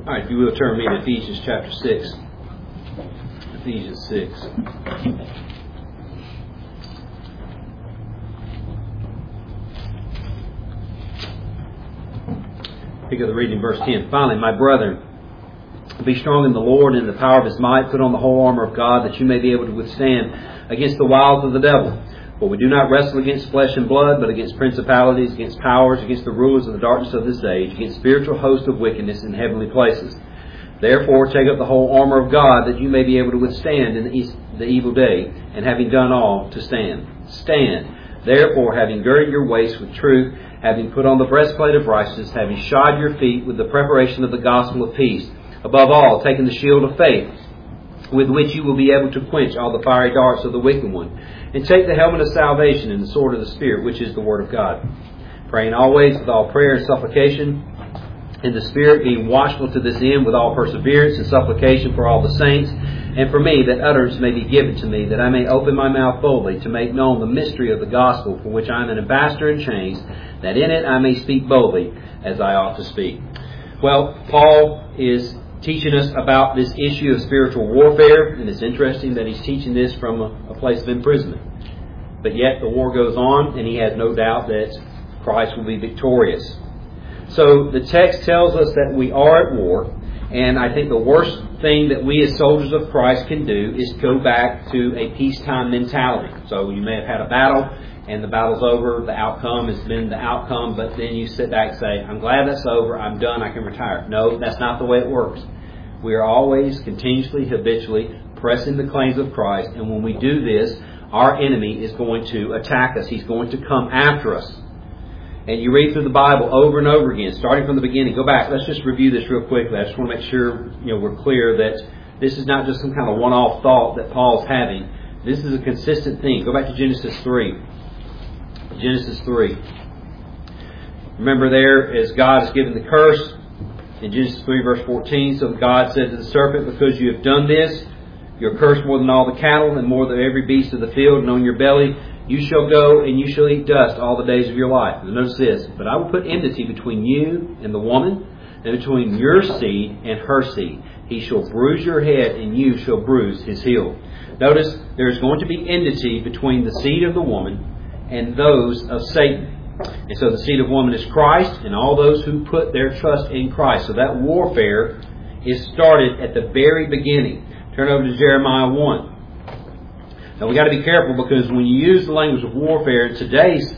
All right, if you will, turn me to Ephesians chapter 6. Ephesians 6. Pick up the reading, verse 10. Finally, my brethren, be strong in the Lord and in the power of His might. Put on the whole armor of God, that you may be able to withstand against the wiles of the devil. For we do not wrestle against flesh and blood, but against principalities, against powers, against the rulers of the darkness of this age, against spiritual hosts of wickedness in heavenly places. Therefore, take up the whole armor of God, that you may be able to withstand in the evil day, and having done all, to stand. Stand. Therefore, having girded your waist with truth, having put on the breastplate of righteousness, having shod your feet with the preparation of the gospel of peace. Above all, taking the shield of faith, with which you will be able to quench all the fiery darts of the wicked one. And take the helmet of salvation and the sword of the Spirit, which is the Word of God. Praying always with all prayer and supplication in the Spirit, being watchful to this end with all perseverance and supplication for all the saints, and for me, that utterance may be given to me, that I may open my mouth boldly to make known the mystery of the gospel, for which I am an ambassador in chains, that in it I may speak boldly as I ought to speak. Well, Paul is teaching us about this issue of spiritual warfare, and it's interesting that he's teaching this from a place of imprisonment. But yet the war goes on, and he has no doubt that Christ will be victorious. So the text tells us that we are at war, and I think the worst thing that we as soldiers of Christ can do is go back to a peacetime mentality. So you may have had a battle, and the battle's over, the outcome has been the outcome, but then you sit back and say, I'm glad that's over, I'm done, I can retire. No, that's not the way it works. We are always, continuously, habitually pressing the claims of Christ, and when we do this, our enemy is going to attack us. He's going to come after us. And you read through the Bible over and over again, starting from the beginning. Go back, let's just review this real quickly. I just want to make sure we're clear that this is not just some kind of one-off thought that Paul's having. This is a consistent thing. Go back to Genesis 3. Genesis 3. Remember there, as God has given the curse, in Genesis 3 verse 14, so God said to the serpent, because you have done this, you're cursed more than all the cattle and more than every beast of the field, and on your belly you shall go and you shall eat dust all the days of your life. And notice this, but I will put enmity between you and the woman, and between your seed and her seed. He shall bruise your head, and you shall bruise his heel. Notice there is going to be enmity between the seed of the woman and those of Satan. And so the seed of woman is Christ and all those who put their trust in Christ. So that warfare is started at the very beginning. Turn over to Jeremiah 1. Now we've got to be careful, because when you use the language of warfare in today's,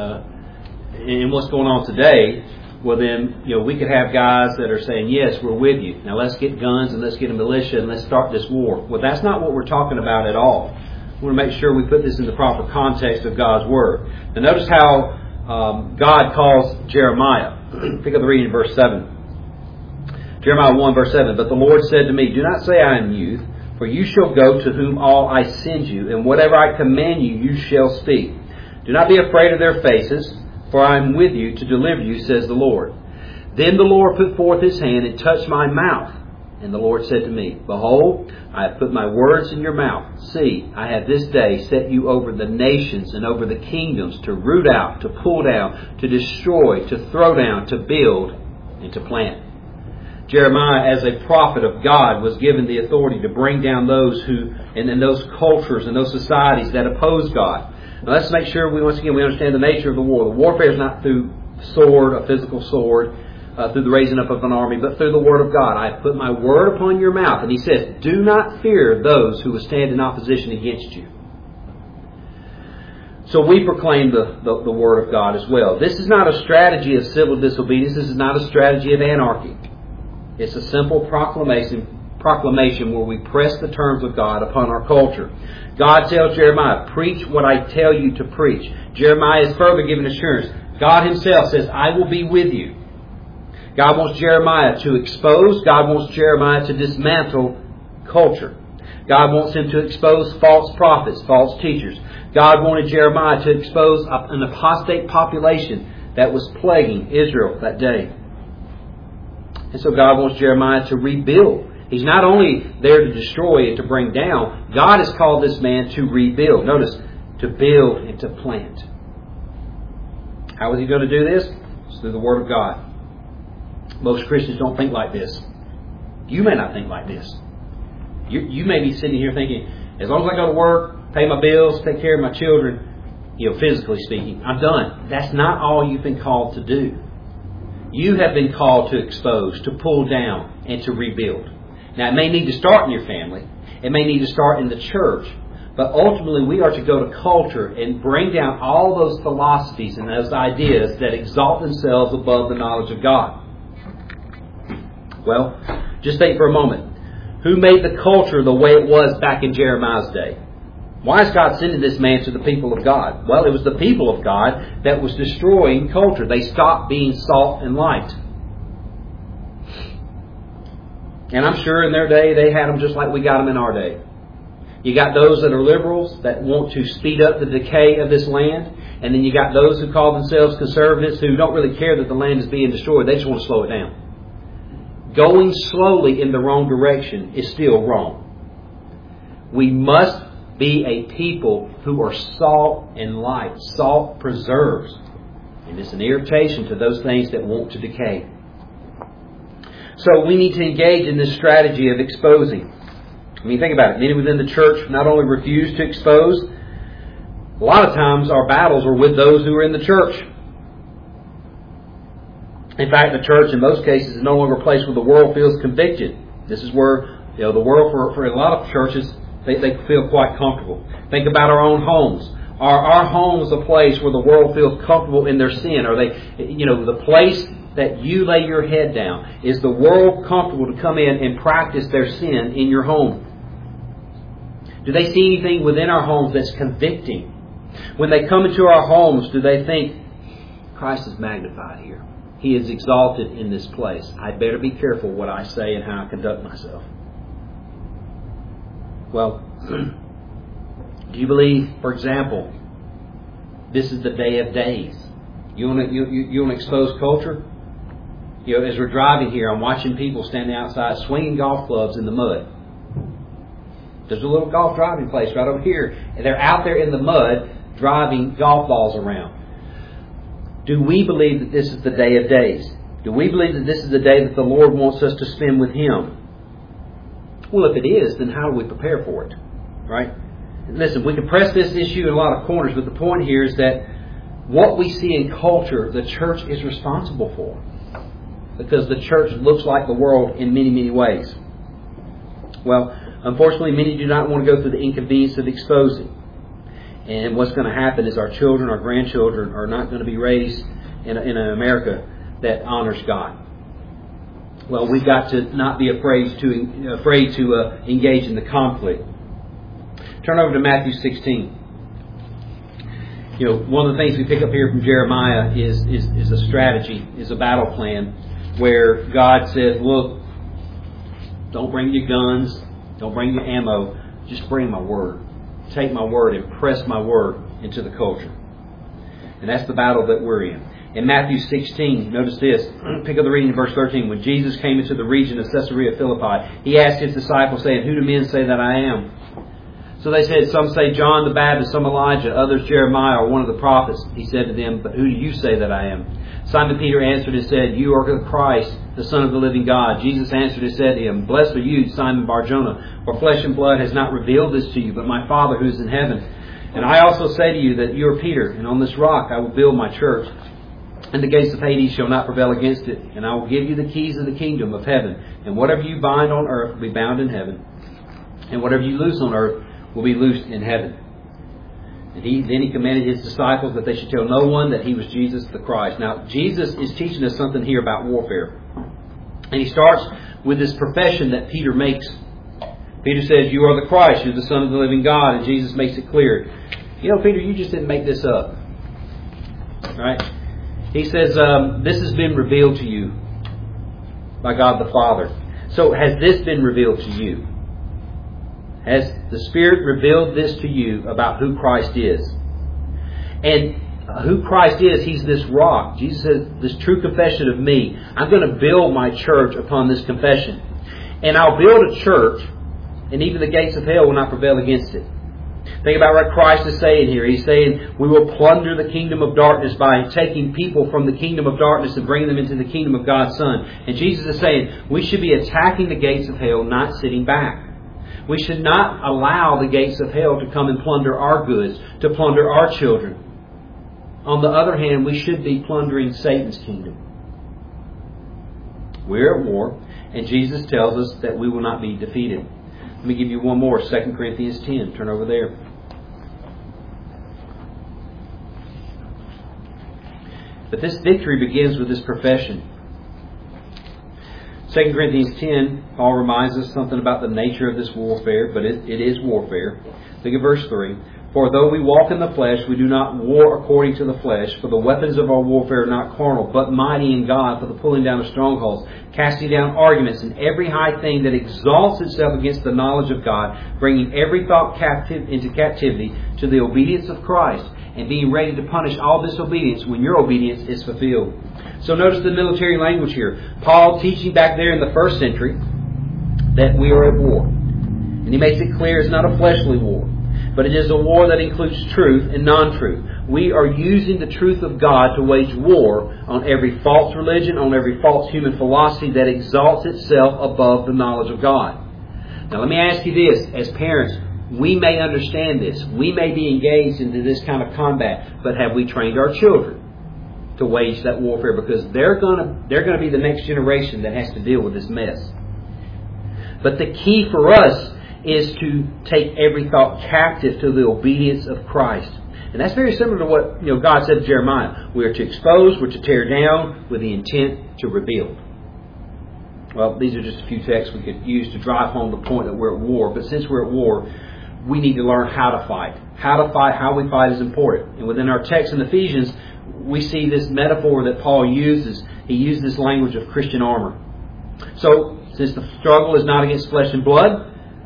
in what's going on today, well then, we could have guys that are saying, yes, we're with you. Now let's get guns and let's get a militia and let's start this war. Well, that's not what we're talking about at all. We want to make sure we put this in the proper context of God's Word. Now notice how God calls Jeremiah. Pick up the reading in verse 7. Jeremiah 1 verse 7. But the Lord said to me, do not say I am youth, for you shall go to whom all I send you, and whatever I command you, you shall speak. Do not be afraid of their faces, for I am with you to deliver you, says the Lord. Then the Lord put forth his hand and touched my mouth. And the Lord said to me, behold, I have put my words in your mouth. See, I have this day set you over the nations and over the kingdoms, to root out, to pull down, to destroy, to throw down, to build, and to plant. Jeremiah, as a prophet of God, was given the authority to bring down those who, and those cultures and those societies that oppose God. Now let's make sure we understand the nature of the war. The warfare is not through sword, a physical sword, through the raising up of an army, but through the Word of God. I have put my word upon your mouth. And he says, do not fear those who will stand in opposition against you. So we proclaim the Word of God as well. This is not a strategy of civil disobedience. This is not a strategy of anarchy. It's a simple proclamation where we press the terms of God upon our culture. God tells Jeremiah, preach what I tell you to preach. Jeremiah is further given assurance. God himself says, I will be with you. God wants Jeremiah to expose. God wants Jeremiah to dismantle culture. God wants him to expose false prophets, false teachers. God wanted Jeremiah to expose an apostate population that was plaguing Israel that day. And so God wants Jeremiah to rebuild. He's not only there to destroy and to bring down. God has called this man to rebuild. Notice, to build and to plant. How is he going to do this? It's through the Word of God. Most Christians don't think like this. You may not think like this. You may be sitting here thinking, as long as I go to work, pay my bills, take care of my children, physically speaking, I'm done. That's not all you've been called to do. You have been called to expose, to pull down, and to rebuild. Now, it may need to start in your family. It may need to start in the church. But ultimately, we are to go to culture and bring down all those philosophies and those ideas that exalt themselves above the knowledge of God. Well, just think for a moment. Who made the culture the way it was back in Jeremiah's day? Why is God sending this man to the people of God? Well, it was the people of God that was destroying culture. They stopped being salt and light. And I'm sure in their day they had them just like we got them in our day. You got those that are liberals that want to speed up the decay of this land. And then you got those who call themselves conservatives who don't really care that the land is being destroyed. They just want to slow it down. Going slowly in the wrong direction is still wrong. We must be a people who are salt and light. Salt preserves. And it's an irritation to those things that want to decay. So we need to engage in this strategy of exposing. I mean, think about it. Many within the church not only refuse to expose, a lot of times our battles are with those who are in the church. In fact, the church in most cases is no longer a place where the world feels convicted. This is where the world, for a lot of churches, they feel quite comfortable. Think about our own homes. Are our homes a place where the world feels comfortable in their sin? Are they, the place that you lay your head down? Is the world comfortable to come in and practice their sin in your home? Do they see anything within our homes that's convicting? When they come into our homes, do they think, Christ is magnified here. He is exalted in this place. I better be careful what I say and how I conduct myself. Well, do you believe, for example, this is the day of days? You want to expose culture? As we're driving here, I'm watching people standing outside swinging golf clubs in the mud. There's a little golf driving place right over here. And they're out there in the mud driving golf balls around. Do we believe that this is the day of days? Do we believe that this is the day that the Lord wants us to spend with Him? Well, if it is, then how do we prepare for it? Right? Listen, we can press this issue in a lot of corners, but the point here is that what we see in culture, the church is responsible for. Because the church looks like the world in many, many ways. Well, unfortunately, many do not want to go through the inconvenience of exposing. And what's going to happen is our children, our grandchildren are not going to be raised in an America that honors God. Well, we've got to not be afraid to engage in the conflict. Turn over to Matthew 16. One of the things we pick up here from Jeremiah is a strategy, is a battle plan, where God says, look, don't bring your guns, don't bring your ammo, just bring my word. Take my word and press my word into the culture. And that's the battle that we're in. In Matthew 16, notice this. Pick up the reading in verse 13. When Jesus came into the region of Caesarea Philippi, He asked His disciples, saying, Who do men say that I am? So they said, some say John the Baptist, some Elijah, others Jeremiah or one of the prophets. He said to them, But who do you say that I am? Simon Peter answered and said, You are the Christ, the Son of the living God. Jesus answered and said to him, Blessed are you, Simon Bar-Jonah, for flesh and blood has not revealed this to you, but my Father who is in heaven. And I also say to you that you are Peter, and on this rock I will build my church. And the gates of Hades shall not prevail against it. And I will give you the keys of the kingdom of heaven. And whatever you bind on earth will be bound in heaven. And whatever you loose on earth will be loosed in heaven. And then He commanded His disciples that they should tell no one that He was Jesus the Christ. Now, Jesus is teaching us something here about warfare. And He starts with this profession that Peter makes. Peter says, You are the Christ, you're the Son of the living God. And Jesus makes it clear. Peter, you just didn't make this up. Right? He says, this has been revealed to you by God the Father. So has this been revealed to you? Has the Spirit revealed this to you about who Christ is? And who Christ is, He's this rock. Jesus says, this true confession of me. I'm going to build my church upon this confession. And I'll build a church, and even the gates of hell will not prevail against it. Think about what Christ is saying here. He's saying we will plunder the kingdom of darkness by taking people from the kingdom of darkness and bringing them into the kingdom of God's Son. And Jesus is saying we should be attacking the gates of hell, not sitting back. We should not allow the gates of hell to come and plunder our goods, to plunder our children. On the other hand, we should be plundering Satan's kingdom. We're at war, and Jesus tells us that we will not be defeated. Let me give you one more, 2 Corinthians 10. Turn over there. But this victory begins with this profession. 2 Corinthians 10, Paul reminds us something about the nature of this warfare, but it is warfare. Look at verse 3. For though we walk in the flesh, we do not war according to the flesh. For the weapons of our warfare are not carnal, but mighty in God for the pulling down of strongholds, casting down arguments and every high thing that exalts itself against the knowledge of God, bringing every thought into captivity to the obedience of Christ, and being ready to punish all disobedience when your obedience is fulfilled. So notice the military language here. Paul teaching back there in the first century that we are at war. And he makes it clear it's not a fleshly war, but it is a war that includes truth and non-truth. We are using the truth of God to wage war on every false religion, on every false human philosophy that exalts itself above the knowledge of God. Now let me ask you this, as parents, we may understand this. We may be engaged into this kind of combat, but have we trained our children to wage that warfare? Because they're going to be the next generation that has to deal with this mess. But the key for us is to take every thought captive to the obedience of Christ. And that's very similar to what God said to Jeremiah. We are to expose, we're to tear down with the intent to rebuild. Well, these are just a few texts we could use to drive home the point that we're at war. But since we're at war, we need to learn how to fight. How to fight, how we fight is important. And within our text in Ephesians, we see this metaphor that Paul uses. He uses this language of Christian armor. So, since the struggle is not against flesh and blood,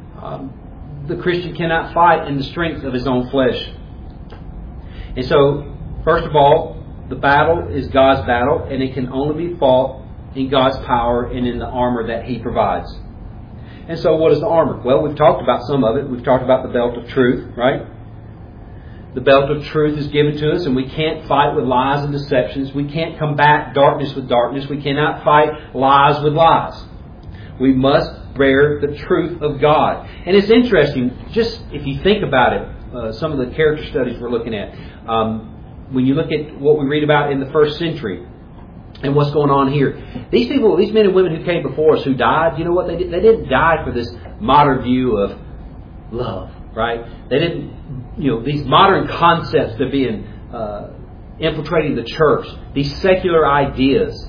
the Christian cannot fight in the strength of his own flesh. And so, first of all, the battle is God's battle, and it can only be fought in God's power and in the armor that He provides. And so, what is the armor? Well, we've talked about some of it. We've talked about the belt of truth, right? The belt of truth is given to us, and we can't fight with lies and deceptions. We can't combat darkness with darkness. We cannot fight lies with lies. We must bear the truth of God. And it's interesting, just if you think about it, some of the character studies we're looking at, when you look at what we read about in the first century and what's going on here, these people, these men and women who came before us who died, you know what they did? They didn't die for this modern view of love, right? They didn't, these modern concepts that are being infiltrating the church, these secular ideas,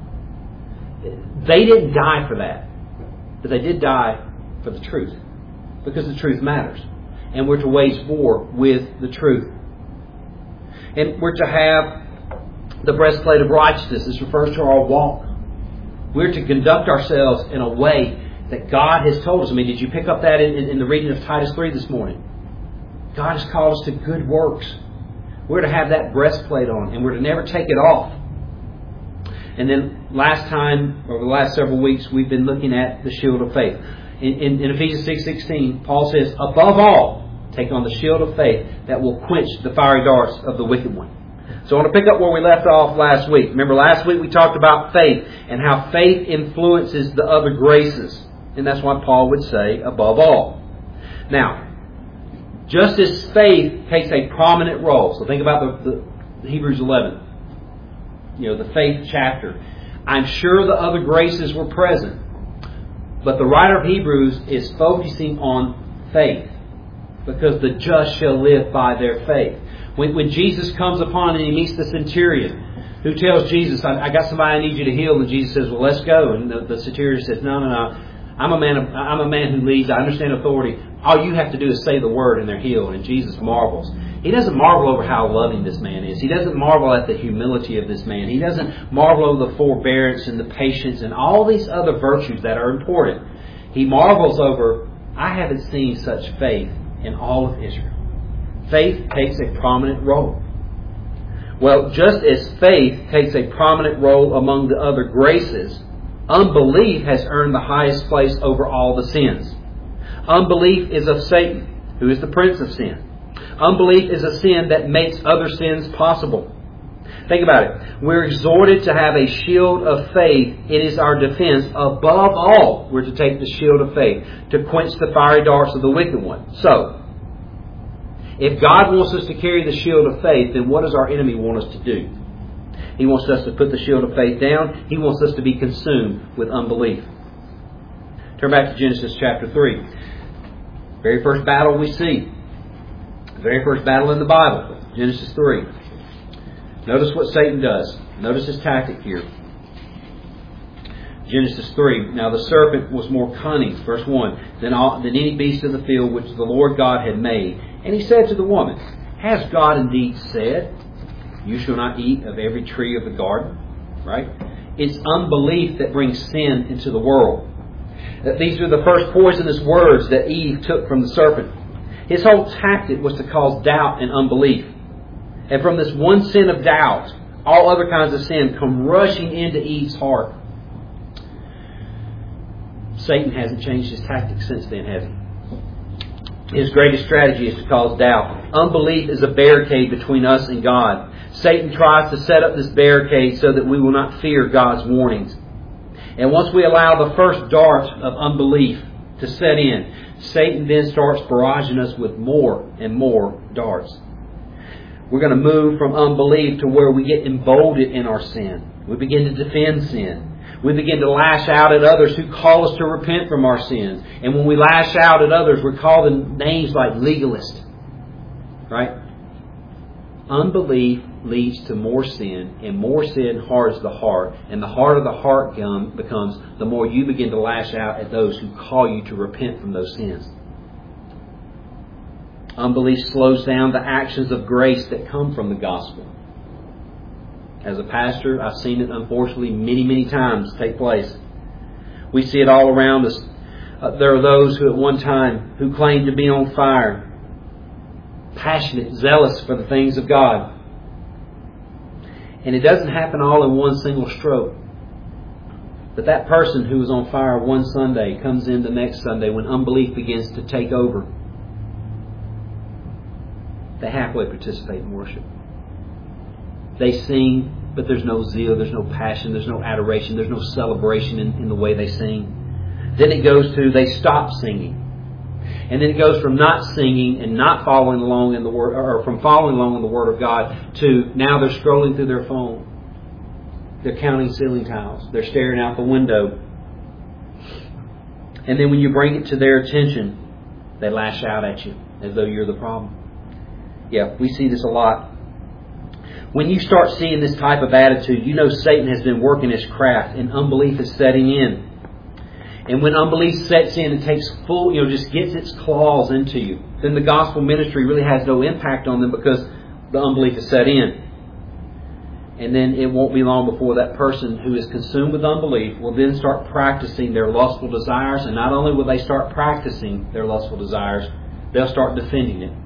they didn't die for that. But they did die for the truth. Because the truth matters. And we're to wage war with the truth. And we're to have the breastplate of righteousness. This refers to our walk. We're to conduct ourselves in a way that God has told us. I mean, did you pick up that in the reading of Titus 3 this morning? God has called us to good works. We're to have that breastplate on, and we're to never take it off. And then last time, over the last several weeks, we've been looking at the shield of faith. In Ephesians 6:16, Paul says, above all, take on the shield of faith that will quench the fiery darts of the wicked one. So I want to pick up where we left off last week. Remember, last week we talked about faith and how faith influences the other graces. And that's why Paul would say, above all. Now, just as faith takes a prominent role. So think about the Hebrews 11. The faith chapter. I'm sure the other graces were present. But the writer of Hebrews is focusing on faith. Because the just shall live by their faith. When Jesus comes upon and he meets the centurion who tells Jesus, I got somebody I need you to heal. And Jesus says, well, let's go. And the centurion says, no. I'm a man who leads. I understand authority. All you have to do is say the word and they're healed. And Jesus marvels. He doesn't marvel over how loving this man is. He doesn't marvel at the humility of this man. He doesn't marvel over the forbearance and the patience and all these other virtues that are important. He marvels over, I haven't seen such faith in all of Israel. Faith takes a prominent role. Well, just as faith takes a prominent role among the other graces, unbelief has earned the highest place over all the sins. Unbelief is of Satan. who is the prince of sin. Unbelief is a sin that makes other sins possible. Think about it. We're exhorted to have a shield of faith. It is our defense. Above all, we're to take the shield of faith to quench the fiery darts of the wicked one. So, if God wants us to carry the shield of faith, then what does our enemy want us to do? He wants us to put the shield of faith down. He wants us to be consumed with unbelief. Turn back to Genesis chapter 3. Very first battle we see. The very first battle in the Bible. Genesis 3. Notice what Satan does. Notice his tactic here. Genesis 3. Now the serpent was more cunning, verse 1, than any beast of the field which the Lord God had made. And he said to the woman, Has God indeed said, You shall not eat of every tree of the garden? Right? It's unbelief that brings sin into the world. These are the first poisonous words that Eve took from the serpent. His whole tactic was to cause doubt and unbelief. And from this one sin of doubt, all other kinds of sin come rushing into Eve's heart. Satan hasn't changed his tactics since then, has he? His greatest strategy is to cause doubt. Unbelief is a barricade between us and God. Satan tries to set up this barricade so that we will not fear God's warnings. And once we allow the first dart of unbelief to set in, Satan then starts barraging us with more and more darts. We're going to move from unbelief to where we get emboldened in our sin. We begin to defend sin. We begin to lash out at others who call us to repent from our sins. And when we lash out at others, we're called names like legalist. Right? Unbelief leads to more sin, and more sin hardens the heart. And the harder the heart becomes, the more you begin to lash out at those who call you to repent from those sins. Unbelief slows down the actions of grace that come from the gospel. As a pastor, I've seen it unfortunately many, many times take place. We see it all around us. There are those who at one time who claim to be on fire, passionate, zealous for the things of God. And it doesn't happen all in one single stroke. But that person who was on fire one Sunday comes in the next Sunday when unbelief begins to take over. They halfway participate in worship. They sing, but there's no zeal, there's no passion, there's no adoration, there's no celebration in the way they sing. Then it goes to they stop singing. And then it goes from not singing and not following along in the Word, or from following along in the Word of God, to now they're scrolling through their phone. They're counting ceiling tiles. They're staring out the window. And then when you bring it to their attention, they lash out at you as though you're the problem. Yeah, we see this a lot. When you start seeing this type of attitude, you know Satan has been working his craft and unbelief is setting in. And when unbelief sets in and takes full, just gets its claws into you, then the gospel ministry really has no impact on them because the unbelief is set in. And then it won't be long before that person who is consumed with unbelief will then start practicing their lustful desires. And not only will they start practicing their lustful desires, they'll start defending it.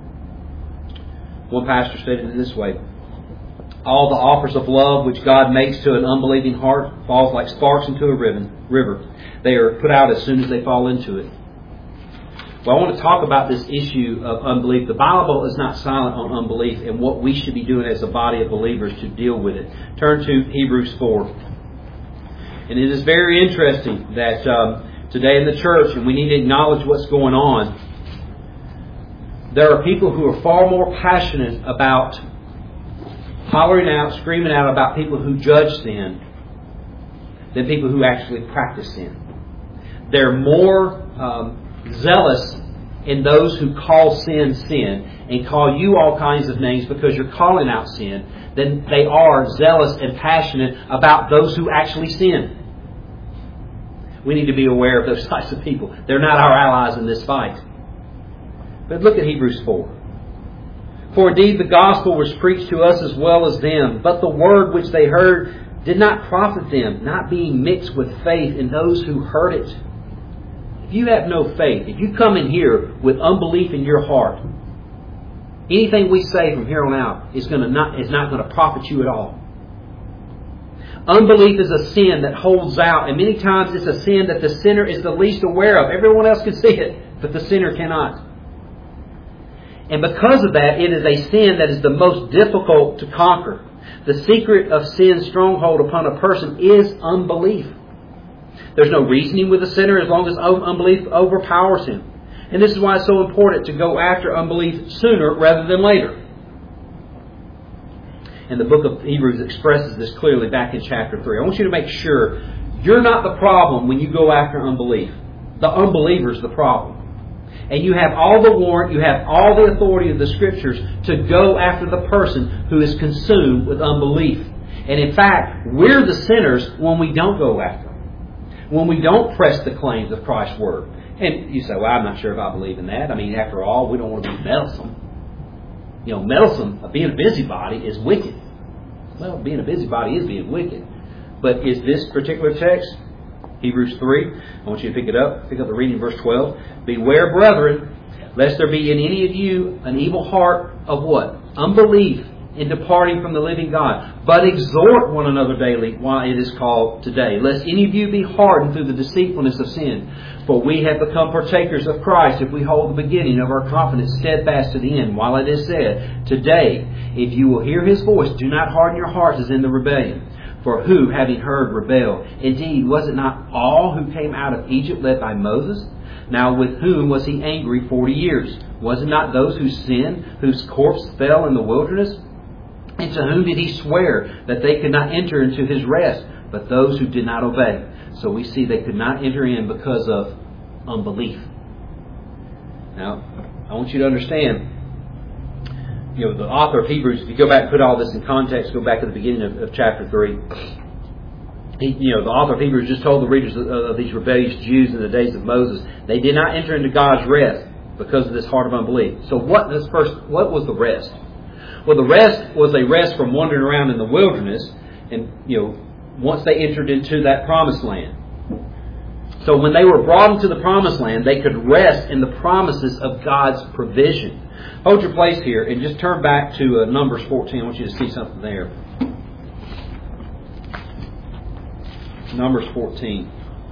One pastor stated it this way: all the offers of love which God makes to an unbelieving heart falls like sparks into a river. They are put out as soon as they fall into it. Well, I want to talk about this issue of unbelief. The Bible is not silent on unbelief and what we should be doing as a body of believers to deal with it. Turn to Hebrews 4. And it is very interesting that today in the church, and we need to acknowledge what's going on, there are people who are far more passionate about hollering out, screaming out about people who judge sin than people who actually practice sin. They're more zealous in those who call sin sin and call you all kinds of names because you're calling out sin than they are zealous and passionate about those who actually sin. We need to be aware of those types of people. They're not our allies in this fight. But look at Hebrews 4. For indeed the gospel was preached to us as well as them, but the word which they heard did not profit them, not being mixed with faith in those who heard it. If you have no faith, if you come in here with unbelief in your heart, anything we say from here on out is not going to profit you at all. Unbelief is a sin that holds out, and many times it's a sin that the sinner is the least aware of. Everyone else can see it, but the sinner cannot. And because of that, it is a sin that is the most difficult to conquer. The secret of sin's stronghold upon a person is unbelief. There's no reasoning with a sinner as long as unbelief overpowers him. And this is why it's so important to go after unbelief sooner rather than later. And the book of Hebrews expresses this clearly back in chapter 3. I want you to make sure you're not the problem when you go after unbelief. The unbeliever's the problem. And you have all the warrant, you have all the authority of the Scriptures to go after the person who is consumed with unbelief. And in fact, we're the sinners when we don't go after them. When we don't press the claims of Christ's Word. And you say, well, I'm not sure if I believe in that. I mean, after all, we don't want to be meddlesome. You know, meddlesome, being a busybody is wicked. Well, being a busybody is being wicked. But is this particular text, Hebrews 3, I want you to pick it up. Pick up the reading, verse 12. Beware, brethren, lest there be in any of you an evil heart of what? Unbelief in departing from the living God. But exhort one another daily while it is called today, lest any of you be hardened through the deceitfulness of sin. For we have become partakers of Christ if we hold the beginning of our confidence steadfast to the end. While it is said, today, if you will hear His voice, do not harden your hearts as in the rebellion. For who, having heard, rebelled? Indeed, was it not all who came out of Egypt led by Moses? Now with whom was He angry 40 years? Was it not those who sinned, whose corpse fell in the wilderness? And to whom did He swear that they could not enter into His rest, but those who did not obey? So we see they could not enter in because of unbelief. Now, I want you to understand, you know, the author of Hebrews, if you go back and put all this in context, go back to the beginning of chapter 3. The author of Hebrews just told the readers of these rebellious Jews in the days of Moses, they did not enter into God's rest because of this heart of unbelief. So what was the rest? Well, the rest was a rest from wandering around in the wilderness, and once they entered into that promised land. So when they were brought into the promised land, they could rest in the promises of God's provision. Hold your place here and just turn back to Numbers 14. I want you to see something there. Numbers 14.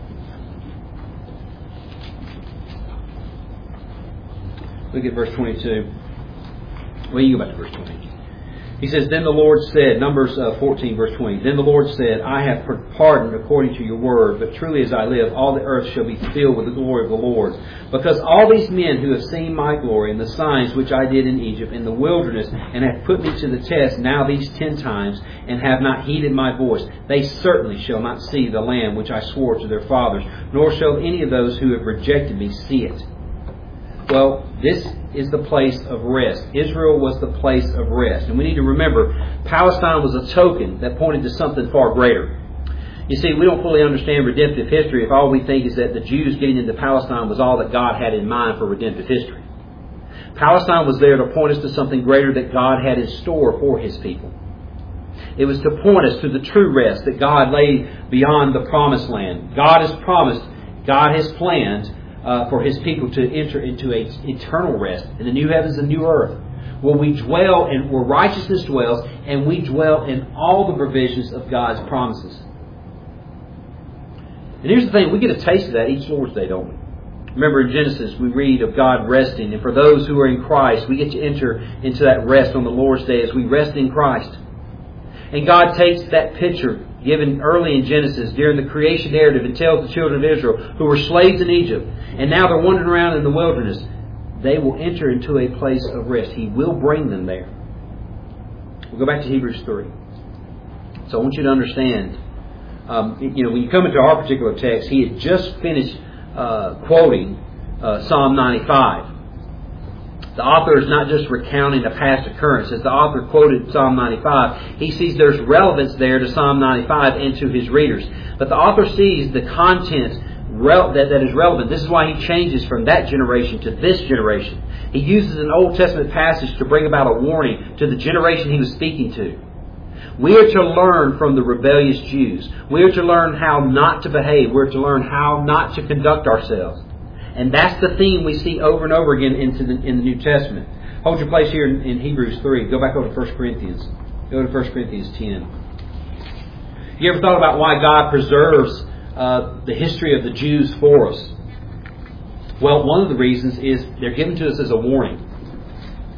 Look at verse 22. Well, you go back to verse 20. He says, then the Lord said, Numbers 14, verse 20, then the Lord said, I have pardoned according to your word, but truly as I live, all the earth shall be filled with the glory of the Lord. Because all these men who have seen my glory and the signs which I did in Egypt, in the wilderness, and have put me to the test now these 10 times, and have not heeded my voice, they certainly shall not see the land which I swore to their fathers, nor shall any of those who have rejected me see it. Well, this is the place of rest. Israel was the place of rest. And we need to remember, Palestine was a token that pointed to something far greater. You see, we don't fully understand redemptive history if all we think is that the Jews getting into Palestine was all that God had in mind for redemptive history. Palestine was there to point us to something greater that God had in store for His people. It was to point us to the true rest that God laid beyond the promised land. God has promised, God has planned for His people to enter into an eternal rest in the new heavens and new earth, where we dwell and where righteousness dwells, and we dwell in all the provisions of God's promises. And here's the thing, we get a taste of that each Lord's Day, don't we? Remember in Genesis we read of God resting, and for those who are in Christ, we get to enter into that rest on the Lord's Day as we rest in Christ. And God takes that picture given early in Genesis during the creation narrative and tells the children of Israel who were slaves in Egypt, and now they're wandering around in the wilderness, they will enter into a place of rest. He will bring them there. We'll go back to Hebrews 3. So I want you to understand, when you come into our particular text, he had just finished quoting Psalm 95. The author is not just recounting a past occurrence. As the author quoted Psalm 95, he sees there's relevance there to Psalm 95 and to his readers. But the author sees the content that is relevant. This is why he changes from that generation to this generation. He uses an Old Testament passage to bring about a warning to the generation he was speaking to. We are to learn from the rebellious Jews. We are to learn how not to behave. We're to learn how not to conduct ourselves. And that's the theme we see over and over again in the New Testament. Hold your place here in Hebrews 3. Go back over to 1 Corinthians. Go to 1 Corinthians 10. You ever thought about why God preserves the history of the Jews for us? Well, one of the reasons is they're given to us as a warning.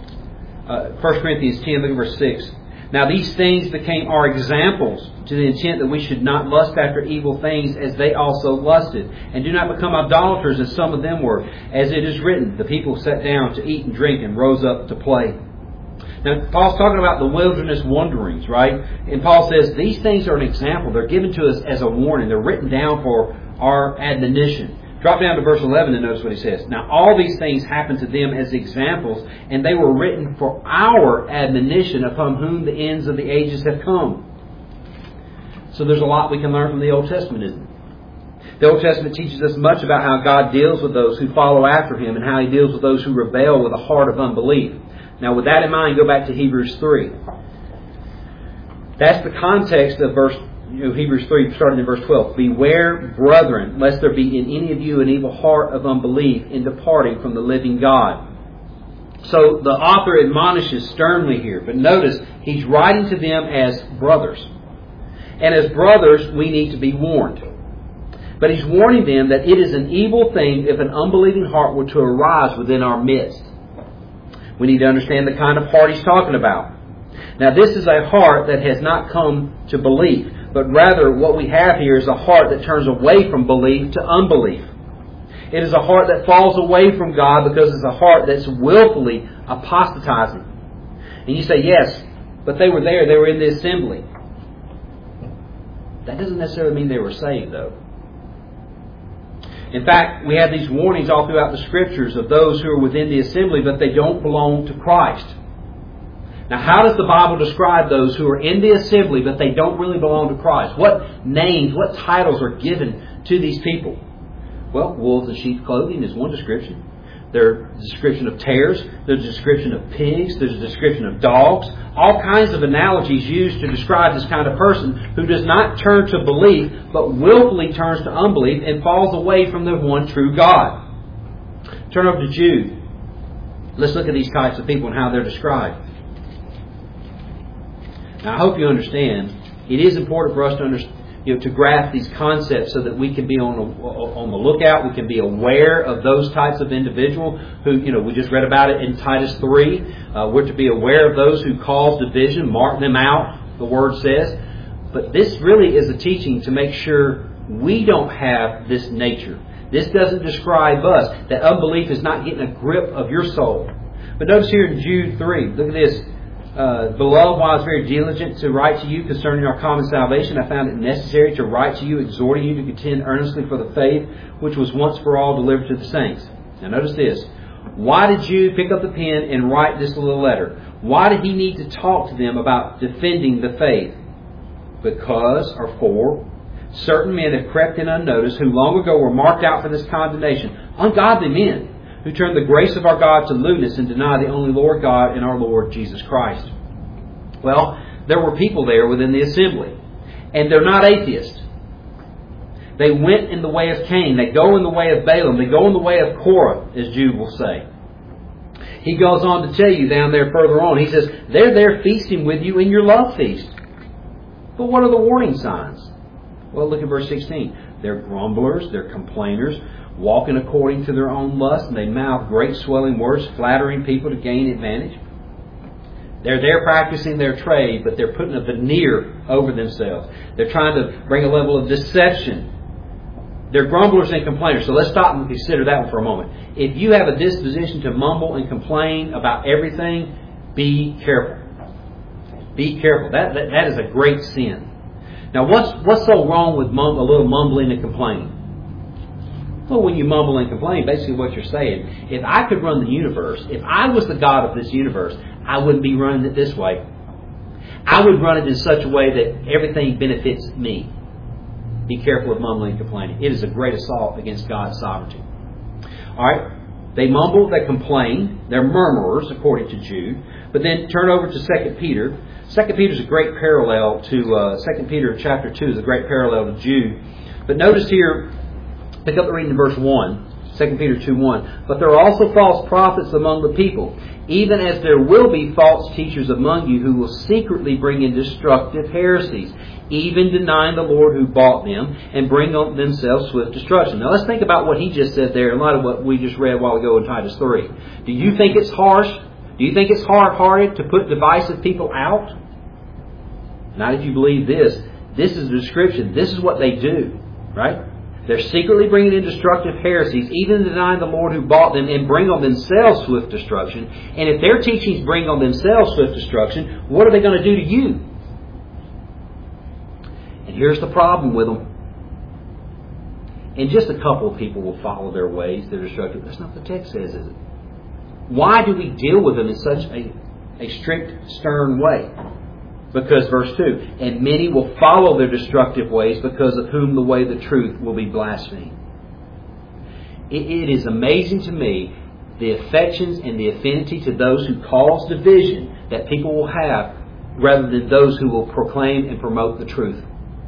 1 Corinthians 10, look at verse 6. Now these things became our examples, to the intent that we should not lust after evil things as they also lusted. And do not become idolaters as some of them were. As it is written, the people sat down to eat and drink and rose up to play. Now Paul's talking about the wilderness wanderings, right? And Paul says these things are an example. They're given to us as a warning. They're written down for our admonition. Drop down to verse 11 and notice what he says. Now all these things happened to them as examples, and they were written for our admonition, upon whom the ends of the ages have come. So there's a lot we can learn from the Old Testament, isn't it? The Old Testament teaches us much about how God deals with those who follow after Him, and how He deals with those who rebel with a heart of unbelief. Now with that in mind, go back to Hebrews 3. That's the context of Hebrews 3, starting in verse 12. Beware, brethren, lest there be in any of you an evil heart of unbelief in departing from the living God. So the author admonishes sternly here. But notice, he's writing to them as brothers. And as brothers, we need to be warned. But he's warning them that it is an evil thing if an unbelieving heart were to arise within our midst. We need to understand the kind of heart he's talking about. Now this is a heart that has not come to belief, but rather what we have here is a heart that turns away from belief to unbelief. It is a heart that falls away from God because it's a heart that's willfully apostatizing. And you say, yes, but they were there, they were in the assembly. That doesn't necessarily mean they were saved, though. In fact, we have these warnings all throughout the Scriptures of those who are within the assembly, but they don't belong to Christ. Now, how does the Bible describe those who are in the assembly, but they don't really belong to Christ? What names, what titles are given to these people? Well, wolves in sheep's clothing is one description. There's a description of tares. There's a description of pigs. There's a description of dogs. All kinds of analogies used to describe this kind of person who does not turn to belief, but willfully turns to unbelief and falls away from the one true God. Turn over to Jude. Let's look at these types of people and how they're described. Now, I hope you understand. It is important for us to understand, to grasp these concepts so that we can be on the lookout. We can be aware of those types of individuals who, we just read about it in Titus 3. We're to be aware of those who cause division, mark them out, the Word says. But this really is a teaching to make sure we don't have this nature. This doesn't describe us. That unbelief is not getting a grip of your soul. But notice here in Jude 3, look at this. Beloved, while I was very diligent to write to you concerning our common salvation, I found it necessary to write to you, exhorting you to contend earnestly for the faith which was once for all delivered to the saints. Now notice this. Why did Jude pick up the pen and write this little letter? Why did he need to talk to them about defending the faith? Because, or for, certain men have crept in unnoticed, who long ago were marked out for this condemnation. Ungodly men, who turn the grace of our God to lewdness and deny the only Lord God and our Lord Jesus Christ. Well, there were people there within the assembly. And they're not atheists. They went in the way of Cain. They go in the way of Balaam. They go in the way of Korah, as Jude will say. He goes on to tell you down there further on. He says, they're there feasting with you in your love feast. But what are the warning signs? Well, look at verse 16. They're grumblers. They're complainers, walking according to their own lust, and they mouth great swelling words, flattering people to gain advantage. They're there practicing their trade, but they're putting a veneer over themselves. They're trying to bring a level of deception. They're grumblers and complainers. So let's stop and consider that one for a moment. If you have a disposition to mumble and complain about everything, be careful. Be careful. That is a great sin. Now, what's so wrong with a little mumbling and complaining? Well, when you mumble and complain, basically what you're saying, if I could run the universe, if I was the God of this universe, I wouldn't be running it this way. I would run it in such a way that everything benefits me. Be careful of mumbling and complaining. It is a great assault against God's sovereignty. All right. They mumble, they complain. They're murmurers, according to Jude. But then turn over to 2 Peter. 2 Peter is a great parallel to 2 Peter chapter 2 is a great parallel to Jude. But notice here, pick up the reading in verse 1. 2 Peter 2:1. But there are also false prophets among the people, even as there will be false teachers among you who will secretly bring in destructive heresies, even denying the Lord who bought them, and bring on themselves swift destruction. Now let's think about what he just said there in light of what we just read a while ago in Titus 3. Do you think it's harsh? Do Do you think it's hard-hearted to put divisive people out? Not if you believe this. This is the description. This is what they do. Right? They're secretly bringing in destructive heresies, even denying the Lord who bought them, and bring on themselves swift destruction. And if their teachings bring on themselves swift destruction, what are they going to do to you? And here's the problem with them. And just a couple of people will follow their ways. They're destructive. That's not what the text says, is it? Why do we deal with them in such a strict, stern way? Because verse 2, and many will follow their destructive ways, because of whom the way of the truth will be blasphemed. It is amazing to me the affections and the affinity to those who cause division that people will have, rather than those who will proclaim and promote the truth.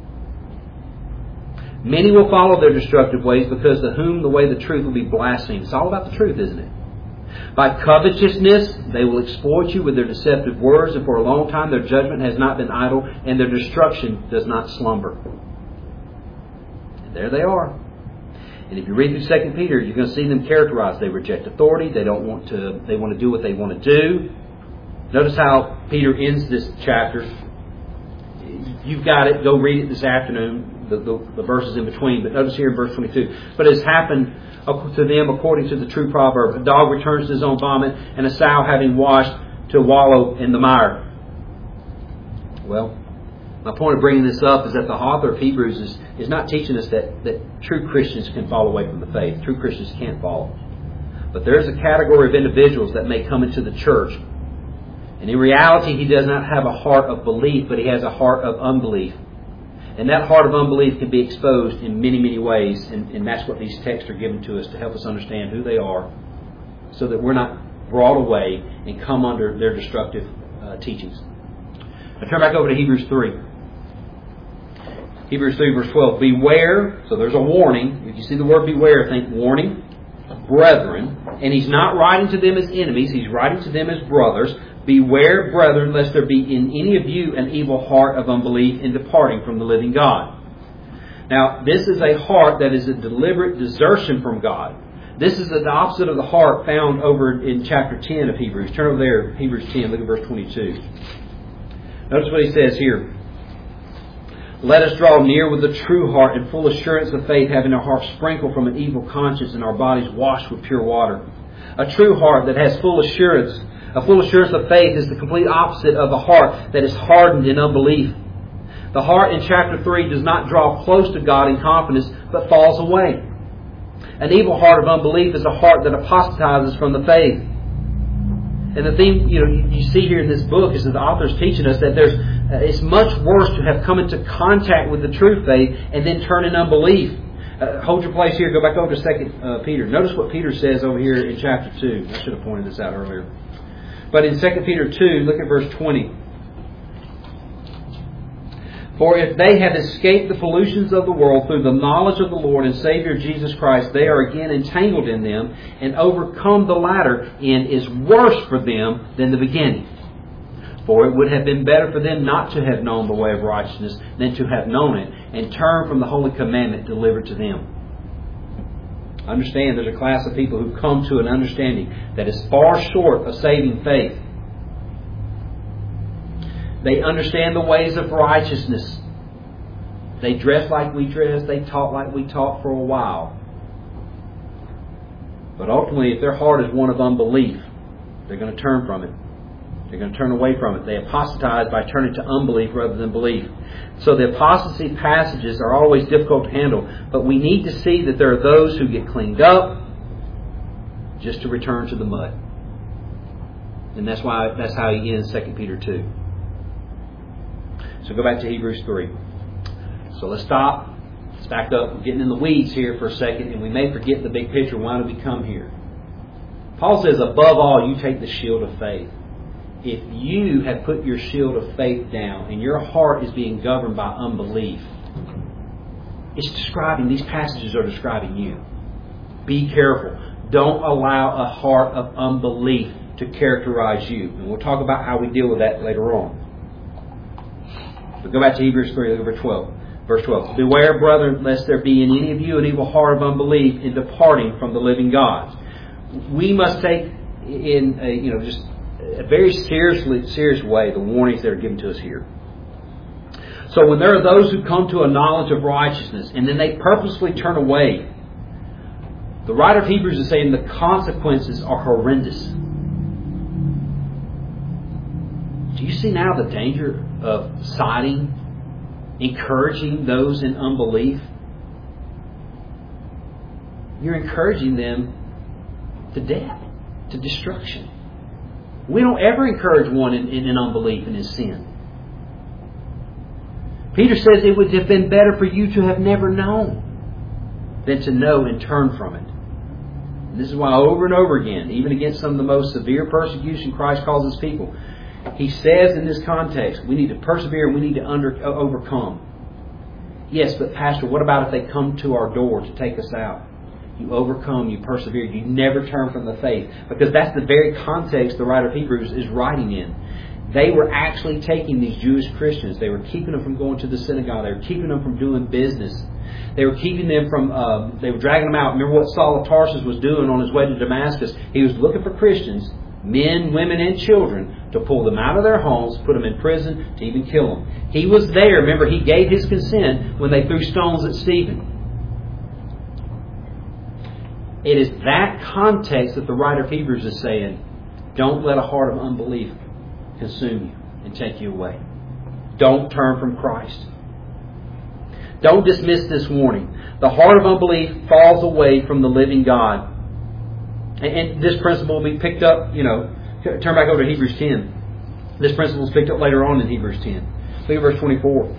Many will follow their destructive ways, because of whom the way of the truth will be blasphemed. It's all about the truth, isn't it? By covetousness, they will exploit you with their deceptive words, and for a long time their judgment has not been idle, and their destruction does not slumber. And there they are. And if you read through 2 Peter, you're going to see them characterized. They reject authority. They want to do what they want to do. Notice how Peter ends this chapter. You've got it. Go read it this afternoon. The verses in between. But notice here in verse 22. But it has happened to them according to the true proverb. A dog returns to his own vomit, and a sow having washed to wallow in the mire. Well, my point of bringing this up is that the author of Hebrews is not teaching us that true Christians can fall away from the faith. True Christians can't follow. But there is a category of individuals that may come into the church. And in reality, he does not have a heart of belief, but he has a heart of unbelief. And that heart of unbelief can be exposed in many, many ways. And that's what these texts are given to us, to help us understand who they are, so that we're not brought away and come under their destructive teachings. Now turn back over to Hebrews 3. Hebrews 3 verse 12. Beware. So there's a warning. If you see the word beware, think warning. Brethren. And he's not writing to them as enemies. He's writing to them as brothers. Beware, brethren, lest there be in any of you an evil heart of unbelief in departing from the living God. Now, this is a heart that is a deliberate desertion from God. This is the opposite of the heart found over in chapter 10 of Hebrews. Turn over there, Hebrews 10, look at verse 22. Notice what he says here. Let us draw near with a true heart and full assurance of faith, having our hearts sprinkled from an evil conscience and our bodies washed with pure water. A true heart that has full assurance. A full assurance of faith is the complete opposite of a heart that is hardened in unbelief. The heart in chapter 3 does not draw close to God in confidence, but falls away. An evil heart of unbelief is a heart that apostatizes from the faith. And the thing you see here in this book is that the author is teaching us that it's much worse to have come into contact with the true faith and then turn in unbelief. Hold your place here. Go back over to 2 Peter. Notice what Peter says over here in chapter 2. I should have pointed this out earlier. But in 2 Peter 2, look at verse 20. For if they have escaped the pollutions of the world through the knowledge of the Lord and Savior Jesus Christ, they are again entangled in them, and overcome the latter end is worse for them than the beginning. For it would have been better for them not to have known the way of righteousness than to have known it, and turn from the holy commandment delivered to them. Understand, there's a class of people who come to an understanding that is far short of saving faith. They understand the ways of righteousness. They dress like we dress. They talk like we talk for a while. But ultimately, if their heart is one of unbelief, they're going to turn from it. They're going to turn away from it. They apostatize by turning to unbelief rather than belief. So the apostasy passages are always difficult to handle. But we need to see that there are those who get cleaned up just to return to the mud. And that's how he ends 2 Peter 2. So go back to Hebrews 3. So let's stop. Let's back up. We're getting in the weeds here for a second, and we may forget the big picture. Why do we come here? Paul says, above all, you take the shield of faith. If you have put your shield of faith down and your heart is being governed by unbelief, these passages are describing you. Be careful. Don't allow a heart of unbelief to characterize you. And we'll talk about how we deal with that later on. But go back to Hebrews 3, verse 12. Verse 12. Beware, brethren, lest there be in any of you an evil heart of unbelief in departing from the living God. We must take in, a very serious way the warnings that are given to us here. So when there are those who come to a knowledge of righteousness and then they purposefully turn away, the writer of Hebrews is saying the consequences are horrendous. Do you see now the danger of siding, encouraging those in unbelief? You're encouraging them to death, to destruction. We don't ever encourage one in unbelief and in sin. Peter says it would have been better for you to have never known than to know and turn from it. And this is why over and over again, even against some of the most severe persecution Christ calls His people, He says in this context, we need to persevere and we need to overcome. Yes, but Pastor, what about if they come to our door to take us out? You overcome, you persevere, you never turn from the faith. Because that's the very context the writer of Hebrews is writing in. They were actually taking these Jewish Christians. They were keeping them from going to the synagogue. They were keeping them from doing business. They were keeping them from, they were dragging them out. Remember what Saul of Tarsus was doing on his way to Damascus? He was looking for Christians, men, women, and children, to pull them out of their homes, put them in prison, to even kill them. He was there. Remember, he gave his consent when they threw stones at Stephen. It is that context that the writer of Hebrews is saying, don't let a heart of unbelief consume you and take you away. Don't turn from Christ. Don't dismiss this warning. The heart of unbelief falls away from the living God. And this principle will be picked up, turn back over to Hebrews 10. This principle is picked up later on in Hebrews 10. Look at verse 24.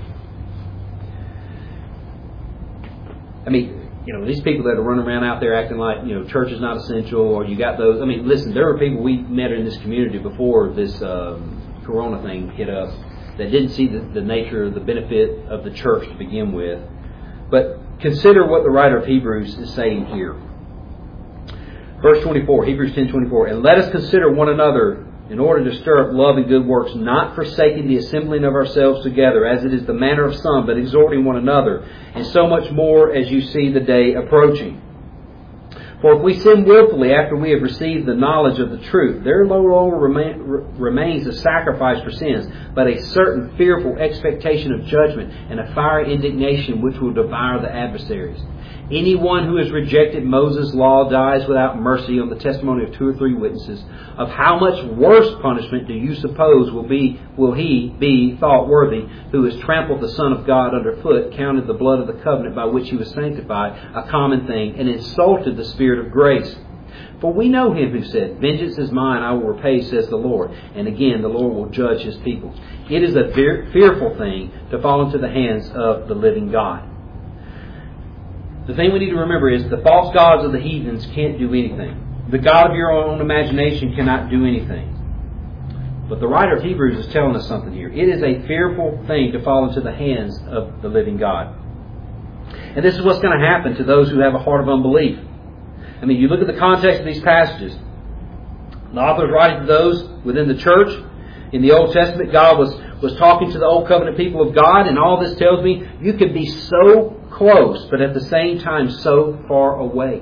These people that are running around out there acting like, church is not essential, or you got those. Listen, there were people we met in this community before this Corona thing hit us that didn't see the nature, the benefit of the church to begin with. But consider what the writer of Hebrews is saying here. Verse 24, Hebrews 10:24, and let us consider one another in order to stir up love and good works, not forsaking the assembling of ourselves together, as it is the manner of some, but exhorting one another, and so much more as you see the day approaching. For if we sin willfully after we have received the knowledge of the truth, there no longer remains a sacrifice for sins, but a certain fearful expectation of judgment and a fiery indignation which will devour the adversaries. Anyone who has rejected Moses' law dies without mercy on the testimony of 2 or 3 witnesses. Of how much worse punishment do you suppose will he be thought worthy, who has trampled the Son of God underfoot, counted the blood of the covenant by which he was sanctified a common thing, and insulted the Spirit of grace? For we know him who said, vengeance is mine, I will repay, says the Lord. And again, the Lord will judge his people. It is a fearful thing to fall into the hands of the living God. The thing we need to remember is the false gods of the heathens can't do anything. The God of your own imagination cannot do anything. But the writer of Hebrews is telling us something here. It is a fearful thing to fall into the hands of the living God. And this is what's going to happen to those who have a heart of unbelief. You look at the context of these passages. The author is writing to those within the church. In the Old Testament, God was talking to the Old Covenant people of God, and all this tells me you could be so close, but at the same time so far away.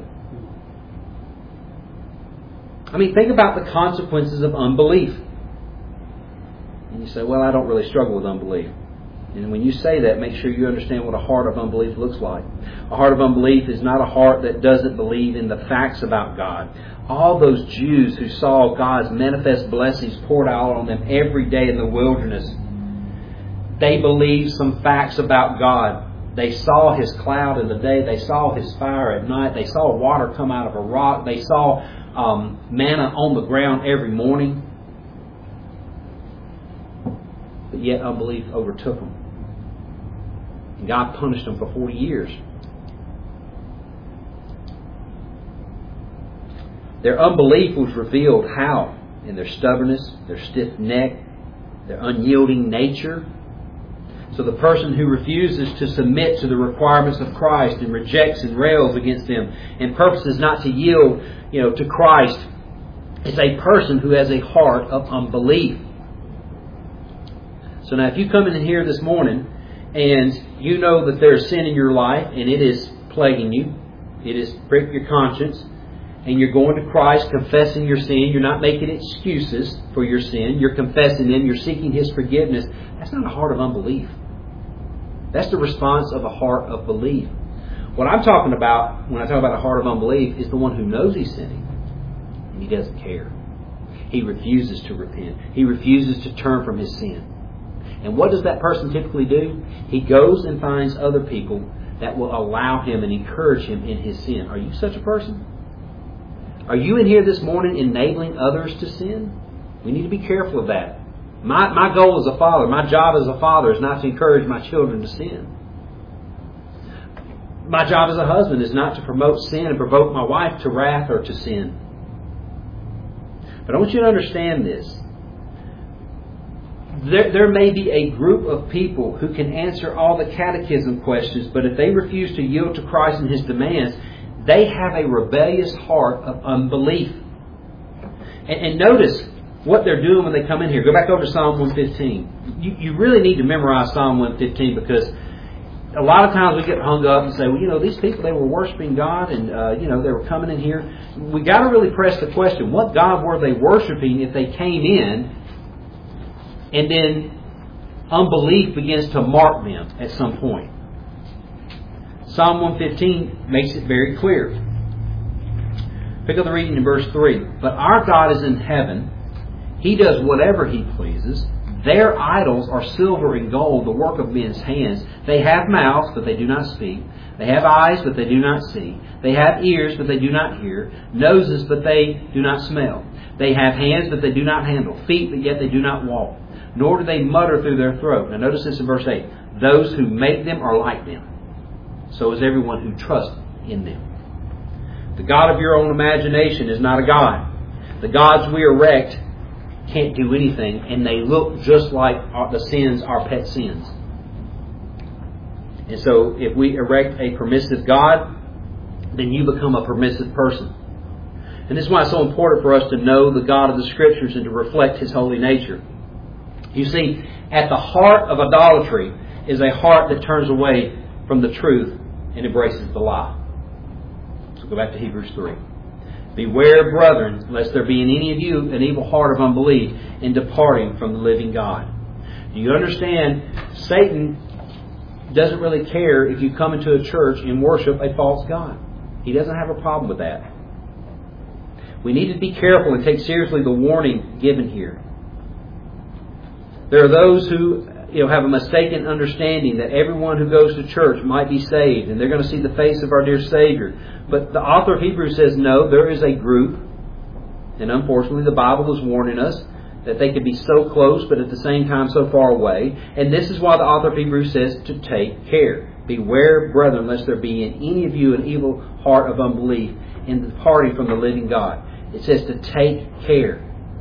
Think about the consequences of unbelief. And you say, well, I don't really struggle with unbelief. And when you say that, make sure you understand what a heart of unbelief looks like. A heart of unbelief is not a heart that doesn't believe in the facts about God. All those Jews who saw God's manifest blessings poured out on them every day in the wilderness, they believed some facts about God. They saw His cloud in the day. They saw His fire at night. They saw water come out of a rock. They saw manna on the ground every morning. But yet unbelief overtook them. And God punished them for 40 years. Their unbelief was revealed how? In their stubbornness, their stiff neck, their unyielding nature. So the person who refuses to submit to the requirements of Christ and rejects and rails against them and purposes not to yield, to Christ, is a person who has a heart of unbelief. So now if you come in here this morning and you know that there's sin in your life and it is plaguing you, it is pricked your conscience, and you're going to Christ confessing your sin, you're not making excuses for your sin, you're confessing them, you're seeking His forgiveness, that's not a heart of unbelief. That's the response of a heart of belief. What I'm talking about when I talk about a heart of unbelief is the one who knows he's sinning and he doesn't care. He refuses to repent. He refuses to turn from his sin. And what does that person typically do? He goes and finds other people that will allow him and encourage him in his sin. Are you such a person? Are you in here this morning enabling others to sin? We need to be careful of that. My goal as a father, my job as a father is not to encourage my children to sin. My job as a husband is not to promote sin and provoke my wife to wrath or to sin. But I want you to understand this. There may be a group of people who can answer all the catechism questions, but if they refuse to yield to Christ and His demands, they have a rebellious heart of unbelief. And notice what they're doing when they come in here. Go back over to Psalm 115. You really need to memorize Psalm 115 because a lot of times we get hung up and say, well, these people, they were worshiping God and, they were coming in here. We got to really press the question, what God were they worshiping if they came in and then unbelief begins to mark them at some point? Psalm 115 makes it very clear. Pick up the reading in verse 3. But our God is in heaven. He does whatever He pleases. Their idols are silver and gold, the work of men's hands. They have mouths, but they do not speak. They have eyes, but they do not see. They have ears, but they do not hear. Noses, but they do not smell. They have hands, but they do not handle. Feet, but yet they do not walk. Nor do they mutter through their throat. Now notice this in verse 8. Those who make them are like them. So is everyone who trusts in them. The God of your own imagination is not a God. The gods we erect can't do anything, and they look just like the sins, our pet sins. And so if we erect a permissive God, then you become a permissive person. And this is why it's so important for us to know the God of the Scriptures and to reflect His holy nature. You see, at the heart of idolatry is a heart that turns away from the truth and embraces the lie. So go back to Hebrews 3. Beware, brethren, lest there be in any of you an evil heart of unbelief in departing from the living God. Do you understand? Satan doesn't really care if you come into a church and worship a false god. He doesn't have a problem with that. We need to be careful and take seriously the warning given here. There are those who have a mistaken understanding that everyone who goes to church might be saved and they're going to see the face of our dear Savior. But the author of Hebrews says, no, there is a group, and unfortunately the Bible is warning us that they could be so close but at the same time so far away. And this is why the author of Hebrews says to take care. Beware, brethren, lest there be in any of you an evil heart of unbelief in departing from the living God. It says to take care.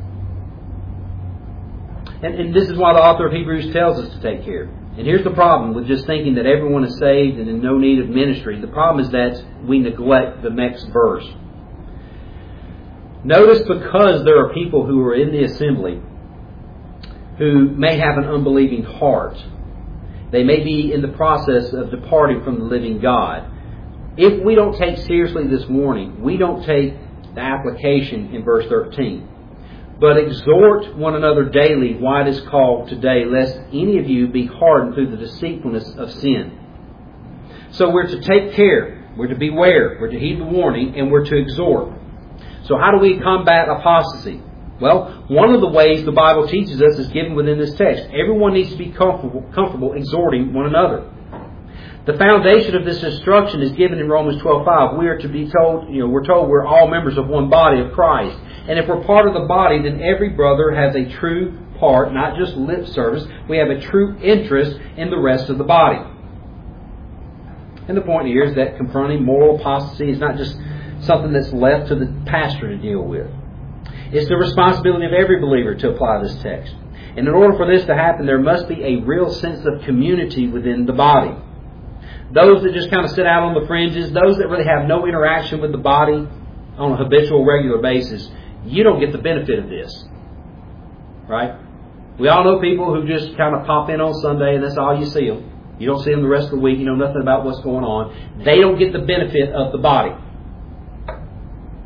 And this is why the author of Hebrews tells us to take care. And here's the problem with just thinking that everyone is saved and in no need of ministry. The problem is that we neglect the next verse. Notice, because there are people who are in the assembly who may have an unbelieving heart. They may be in the process of departing from the living God. If we don't take seriously this warning, we don't take the application in verse 13. But exhort one another daily, why it is called today, lest any of you be hardened through the deceitfulness of sin. So we're to take care, we're to beware, we're to heed the warning, and we're to exhort. So how do we combat apostasy? Well, one of the ways the Bible teaches us is given within this text. Everyone needs to be comfortable exhorting one another. The foundation of this instruction is given in Romans 12:5. We are to be told, we're told we're all members of one body of Christ. And if we're part of the body, then every brother has a true part, not just lip service. We have a true interest in the rest of the body. And the point here is that confronting moral apostasy is not just something that's left to the pastor to deal with. It's the responsibility of every believer to apply this text. And in order for this to happen, there must be a real sense of community within the body. Those that just kind of sit out on the fringes, those that really have no interaction with the body on a habitual, regular basis, you don't get the benefit of this. Right? We all know people who just kind of pop in on Sunday and that's all you see them. You don't see them the rest of the week. You know nothing about what's going on. They don't get the benefit of the body.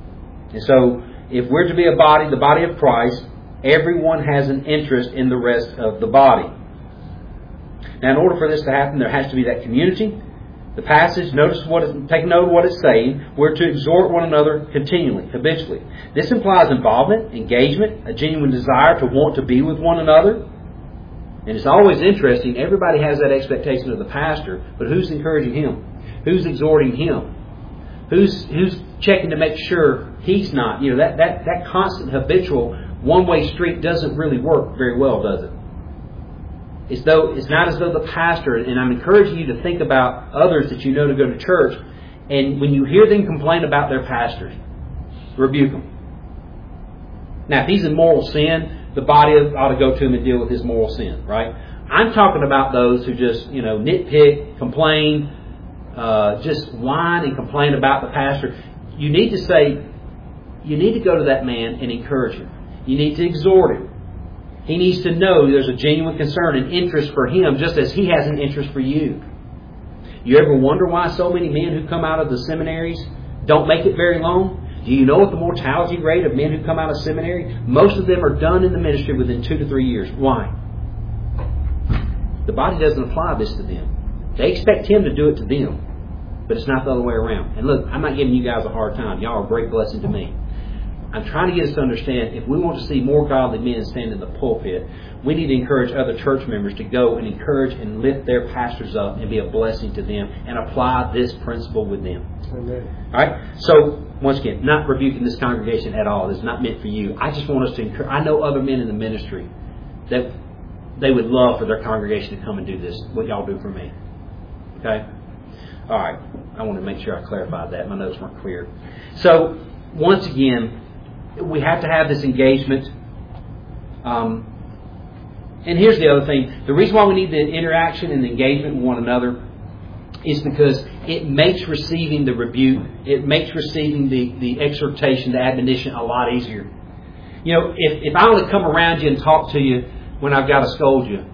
And so, if we're to be a body, the body of Christ, everyone has an interest in the rest of the body. Now, in order for this to happen, there has to be that community. The passage, take note of what it's saying. We're to exhort one another continually, habitually. This implies involvement, engagement, a genuine desire to want to be with one another. And it's always interesting. Everybody has that expectation of the pastor, but who's encouraging him? Who's exhorting him? Who's checking to make sure he's not? That constant habitual one-way street doesn't really work very well, does it? It's not as though the pastor, and I'm encouraging you to think about others that you know to go to church, and when you hear them complain about their pastors, rebuke them. Now, if he's in moral sin, the body ought to go to him and deal with his moral sin, right? I'm talking about those who just, nitpick, complain, just whine and complain about the pastor. You need to go to that man and encourage him. You need to exhort him. He needs to know there's a genuine concern and interest for him, just as he has an interest for you. You ever wonder why so many men who come out of the seminaries don't make it very long? Do you know what the mortality rate of men who come out of seminary? Most of them are done in the ministry within 2 to 3 years. Why? The body doesn't apply this to them. They expect him to do it to them, but it's not the other way around. And look, I'm not giving you guys a hard time. Y'all are a great blessing to me. I'm trying to get us to understand, if we want to see more godly men stand in the pulpit, we need to encourage other church members to go and encourage and lift their pastors up and be a blessing to them and apply this principle with them. Amen. All right? So, once again, not rebuking this congregation at all. It's not meant for you. I just want us to encourage. I know other men in the ministry that they would love for their congregation to come and do this, what y'all do for me. Okay? All right. I want to make sure I clarified that. My notes weren't clear. So, once again, we have to have this engagement. And here's the other thing. The reason why we need the interaction and the engagement with one another is because it makes receiving the rebuke, it makes receiving the exhortation, the admonition a lot easier. If I only come around you and talk to you when I've got to scold you,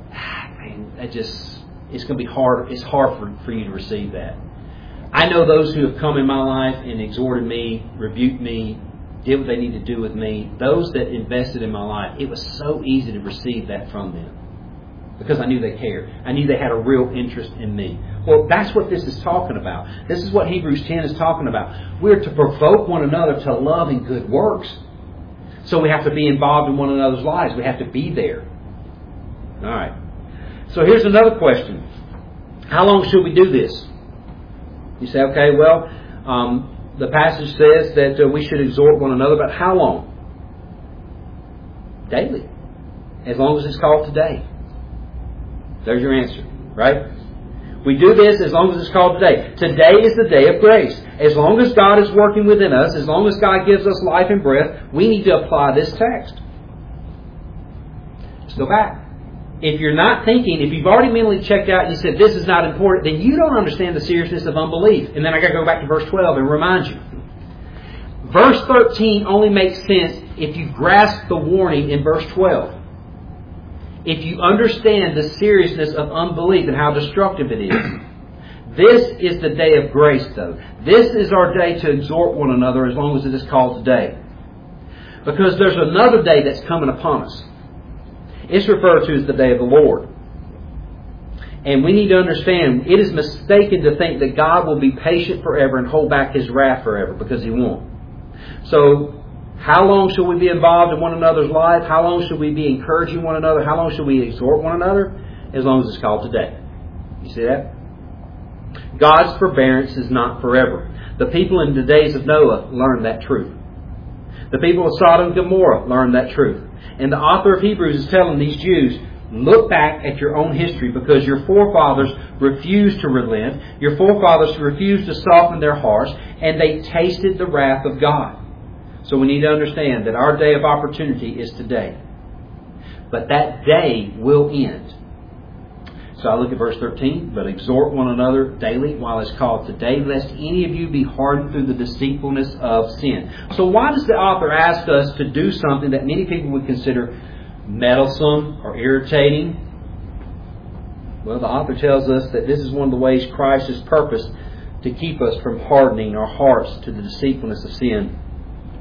it's going to be hard. It's hard for you to receive that. I know those who have come in my life and exhorted me, rebuked me, did what they need to do with me. Those that invested in my life, it was so easy to receive that from them because I knew they cared. I knew they had a real interest in me. Well, that's what this is talking about. This is what Hebrews 10 is talking about. We're to provoke one another to love and good works. So we have to be involved in one another's lives. We have to be there. All right. So here's another question. How long should we do this? You say, okay, well, the passage says that we should exhort one another, but how long? Daily. As long as it's called today. There's your answer, right? We do this as long as it's called today. Today is the day of grace. As long as God is working within us, as long as God gives us life and breath, we need to apply this text. Let's go back. If you're not thinking, if you've already mentally checked out and you said this is not important, then you don't understand the seriousness of unbelief. And then I got to go back to verse 12 and remind you. Verse 13 only makes sense if you grasp the warning in verse 12. If you understand the seriousness of unbelief and how destructive it is. This is the day of grace, though. This is our day to exhort one another as long as it is called today. Because there's another day that's coming upon us. It's referred to as the day of the Lord. And we need to understand, it is mistaken to think that God will be patient forever and hold back His wrath forever, because He won't. So, how long should we be involved in one another's life? How long should we be encouraging one another? How long should we exhort one another? As long as it's called today. You see that? God's forbearance is not forever. The people in the days of Noah learned that truth. The people of Sodom and Gomorrah learned that truth. And the author of Hebrews is telling these Jews, look back at your own history, because your forefathers refused to relent. Your forefathers refused to soften their hearts, and they tasted the wrath of God. So we need to understand that our day of opportunity is today. But that day will end. So I look at verse 13. But exhort one another daily while it's called today, lest any of you be hardened through the deceitfulness of sin. So why does the author ask us to do something that many people would consider meddlesome or irritating? Well, the author tells us that this is one of the ways Christ has purposed to keep us from hardening our hearts to the deceitfulness of sin.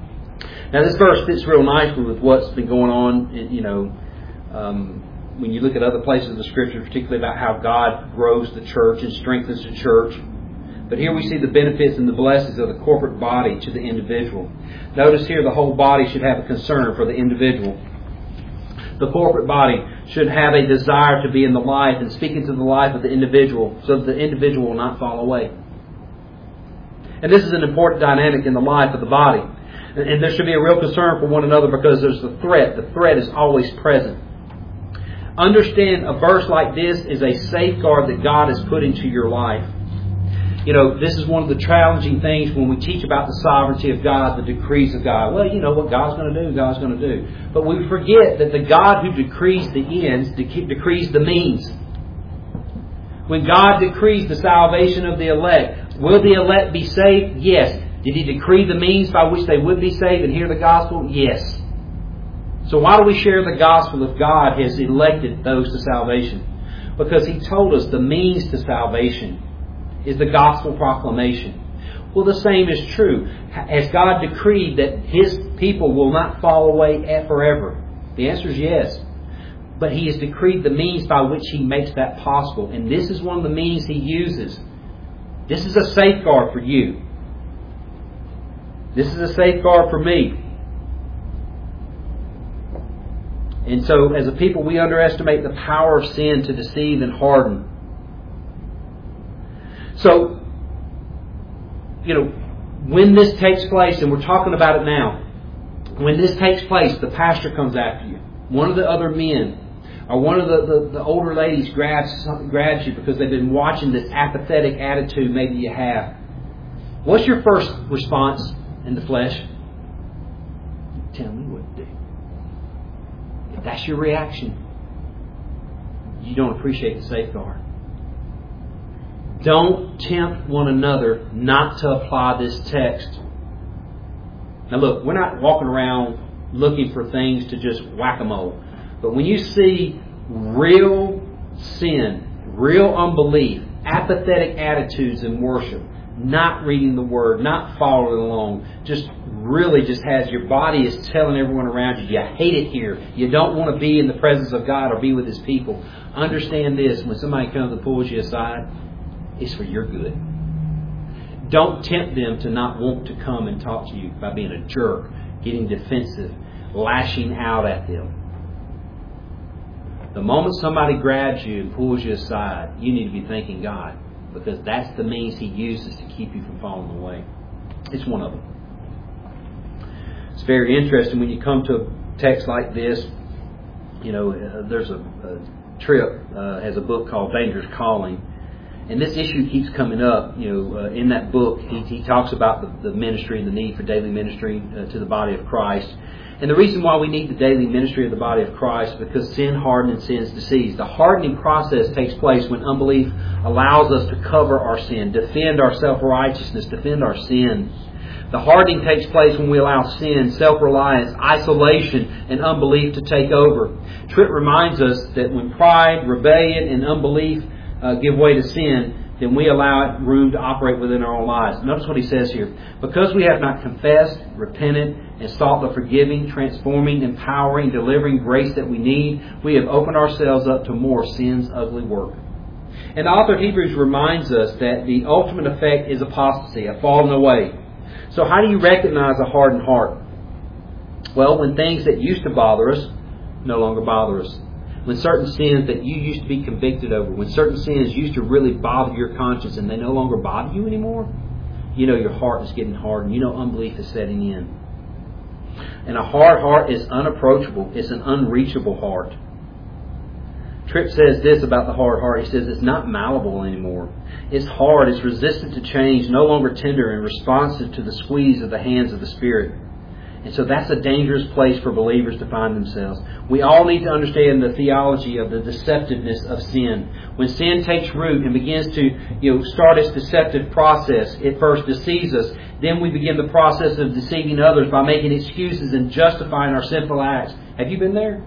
Now this verse fits real nicely with what's been going on, when you look at other places of the Scripture, particularly about how God grows the church and strengthens the church. But here we see the benefits and the blessings of the corporate body to the individual. Notice here the whole body should have a concern for the individual. The corporate body should have a desire to be in the life and speak into the life of the individual so that the individual will not fall away. And this is an important dynamic in the life of the body. And there should be a real concern for one another because there's the threat. The threat is always present. Understand a verse like this is a safeguard that God has put into your life. This is one of the challenging things when we teach about the sovereignty of God, the decrees of God. Well, what God's going to do, God's going to do. But we forget that the God who decrees the ends decrees the means. When God decrees the salvation of the elect, will the elect be saved? Yes. Did He decree the means by which they would be saved and hear the gospel? Yes. So why do we share the gospel if God has elected those to salvation? Because He told us the means to salvation is the gospel proclamation. Well, the same is true. Has God decreed that His people will not fall away forever? The answer is yes. But He has decreed the means by which He makes that possible. And this is one of the means He uses. This is a safeguard for you. This is a safeguard for me. And so, as a people, we underestimate the power of sin to deceive and harden. So, when this takes place, and we're talking about it now, when this takes place, the pastor comes after you. One of the other men, or one of the older ladies grabs you because they've been watching this apathetic attitude maybe you have. What's your first response in the flesh? Tell me what to do. If that's your reaction, you don't appreciate the safeguard. Don't tempt one another not to apply this text. Now look, we're not walking around looking for things to just whack-a-mole. But when you see real sin, real unbelief, apathetic attitudes in worship, not reading the Word, not following along, just has your body is telling everyone around you hate it here. You don't want to be in the presence of God or be with His people. Understand this, when somebody comes and pulls you aside, it's for your good. Don't tempt them to not want to come and talk to you by being a jerk, getting defensive, lashing out at them. The moment somebody grabs you and pulls you aside, you need to be thanking God, because that's the means He uses to keep you from falling away. It's one of them. It's very interesting when you come to a text like this. There's a Tripp has a book called Dangerous Calling. And this issue keeps coming up. In that book, he talks about the ministry and the need for daily ministry to the body of Christ. And the reason why we need the daily ministry of the body of Christ is because sin hardens and sin deceives. The hardening process takes place when unbelief allows us to cover our sin, defend our self-righteousness, defend our sin. The hardening takes place when we allow sin, self-reliance, isolation, and unbelief to take over. Tripp reminds us that when pride, rebellion, and unbelief give way to sin, then we allow it room to operate within our own lives. Notice what he says here. Because we have not confessed, repented, and sought the forgiving, transforming, empowering, delivering grace that we need, we have opened ourselves up to more sin's ugly work. And the author of Hebrews reminds us that the ultimate effect is apostasy, a falling away. So how do you recognize a hardened heart? Well, when things that used to bother us no longer bother us. When certain sins that you used to be convicted over, when certain sins used to really bother your conscience and they no longer bother you anymore, your heart is getting hardened. Unbelief is setting in. And a hard heart is unapproachable. It's an unreachable heart. Tripp says this about the hard heart. He says it's not malleable anymore. It's hard. It's resistant to change, no longer tender and responsive to the squeeze of the hands of the Spirit. And so that's a dangerous place for believers to find themselves. We all need to understand the theology of the deceptiveness of sin. When sin takes root and begins to start its deceptive process, it first deceives us. Then we begin the process of deceiving others by making excuses and justifying our sinful acts. Have you been there?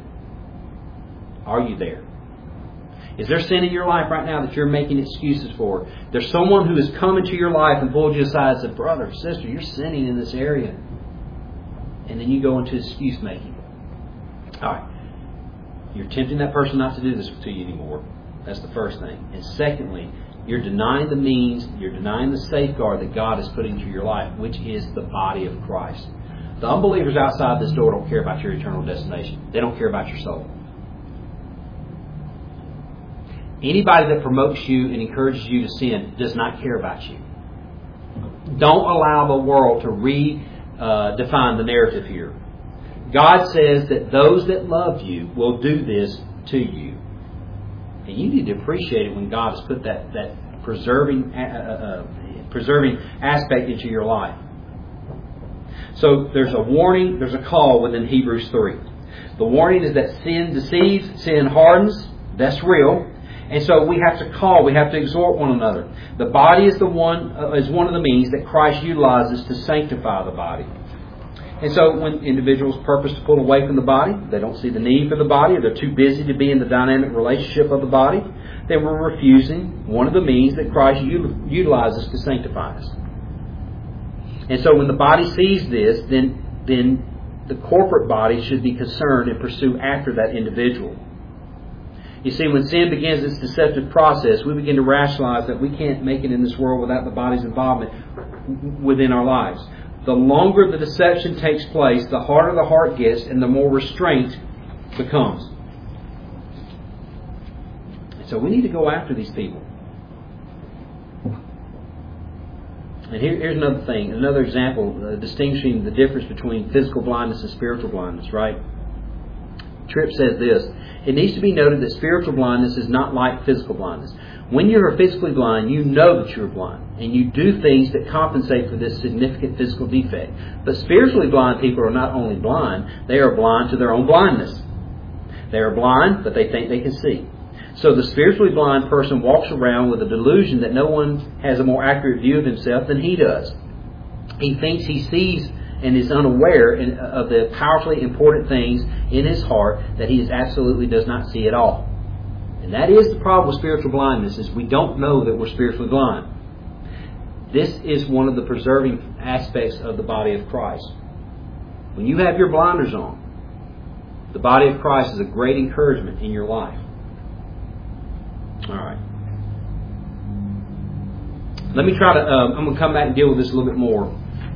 Are you there? Is there sin in your life right now that you're making excuses for? There's someone who has come into your life and pulled you aside and said, brother, sister, you're sinning in this area. And then you go into excuse making. All right. You're tempting that person not to do this to you anymore. That's the first thing. And secondly, you're denying the means, you're denying the safeguard that God has put into your life, which is the body of Christ. The unbelievers outside this door don't care about your eternal destination. They don't care about your soul. Anybody that promotes you and encourages you to sin does not care about you. Don't allow the world to redefine the narrative here. God says that those that love you will do this to you. And you need to appreciate it when God has put that preserving aspect into your life. So there's a warning, there's a call within Hebrews 3. The warning is that sin deceives, sin hardens. That's real. And so we have to call, we have to exhort one another. The body is one of the means that Christ utilizes to sanctify the body. And so when individuals purpose to pull away from the body, they don't see the need for the body, or they're too busy to be in the dynamic relationship of the body, then we're refusing one of the means that Christ utilizes to sanctify us. And so when the body sees this, then the corporate body should be concerned and pursue after that individual. You see, when sin begins its deceptive process, we begin to rationalize that we can't make it in this world without the body's involvement within our lives. The longer the deception takes place, the harder the heart gets and the more restraint becomes. And so we need to go after these people. And here's another thing, another example distinguishing the difference between physical blindness and spiritual blindness, right? Tripp says this: it needs to be noted that spiritual blindness is not like physical blindness. When you're physically blind, you know that you're blind, and you do things that compensate for this significant physical defect. But spiritually blind people are not only blind, they are blind to their own blindness. They are blind, but they think they can see. So the spiritually blind person walks around with a delusion that no one has a more accurate view of himself than he does. He thinks he sees and is unaware of the powerfully important things in his heart that he absolutely does not see at all. And that is the problem with spiritual blindness, is we don't know that we're spiritually blind. This is one of the preserving aspects of the body of Christ. When you have your blinders on, the body of Christ is a great encouragement in your life. All right. Let me try to, I'm going to come back and deal with this a little bit more.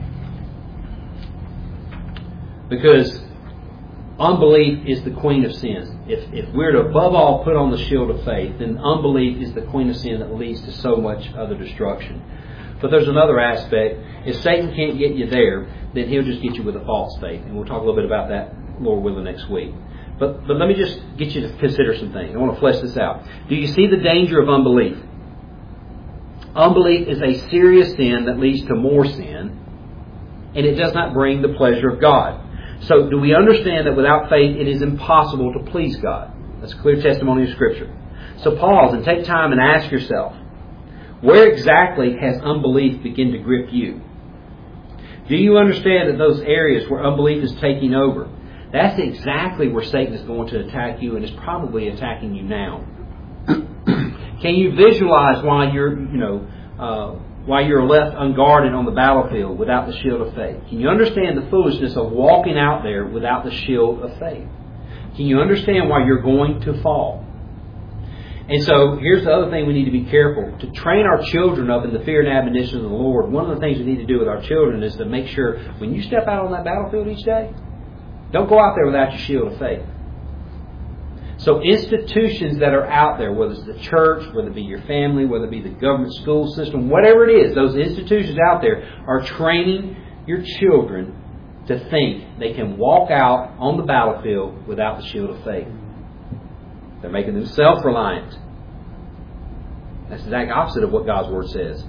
Because unbelief is the queen of sins. If we're to above all put on the shield of faith, then unbelief is the queen of sin that leads to so much other destruction. But there's another aspect. If Satan can't get you there, then he'll just get you with a false faith. And we'll talk a little bit about that, Lord willing, next week. But let me just get you to consider some things. I want to flesh this out. Do you see the danger of unbelief? Unbelief is a serious sin that leads to more sin, and it does not bring the pleasure of God. So do we understand that without faith it is impossible to please God? That's a clear testimony of Scripture. So pause and take time and ask yourself, where exactly has unbelief begun to grip you? Do you understand that those areas where unbelief is taking over, that's exactly where Satan is going to attack you, and is probably attacking you now? Can you visualize why you're left unguarded on the battlefield without the shield of faith? Can you understand the foolishness of walking out there without the shield of faith? Can you understand why you're going to fall? And so here's the other thing we need to be careful. To train our children up in the fear and admonition of the Lord, one of the things we need to do with our children is to make sure when you step out on that battlefield each day, don't go out there without your shield of faith. So institutions that are out there, whether it's the church, whether it be your family, whether it be the government school system, whatever it is, those institutions out there are training your children to think they can walk out on the battlefield without the shield of faith. They're making them self-reliant. That's the exact opposite of what God's Word says.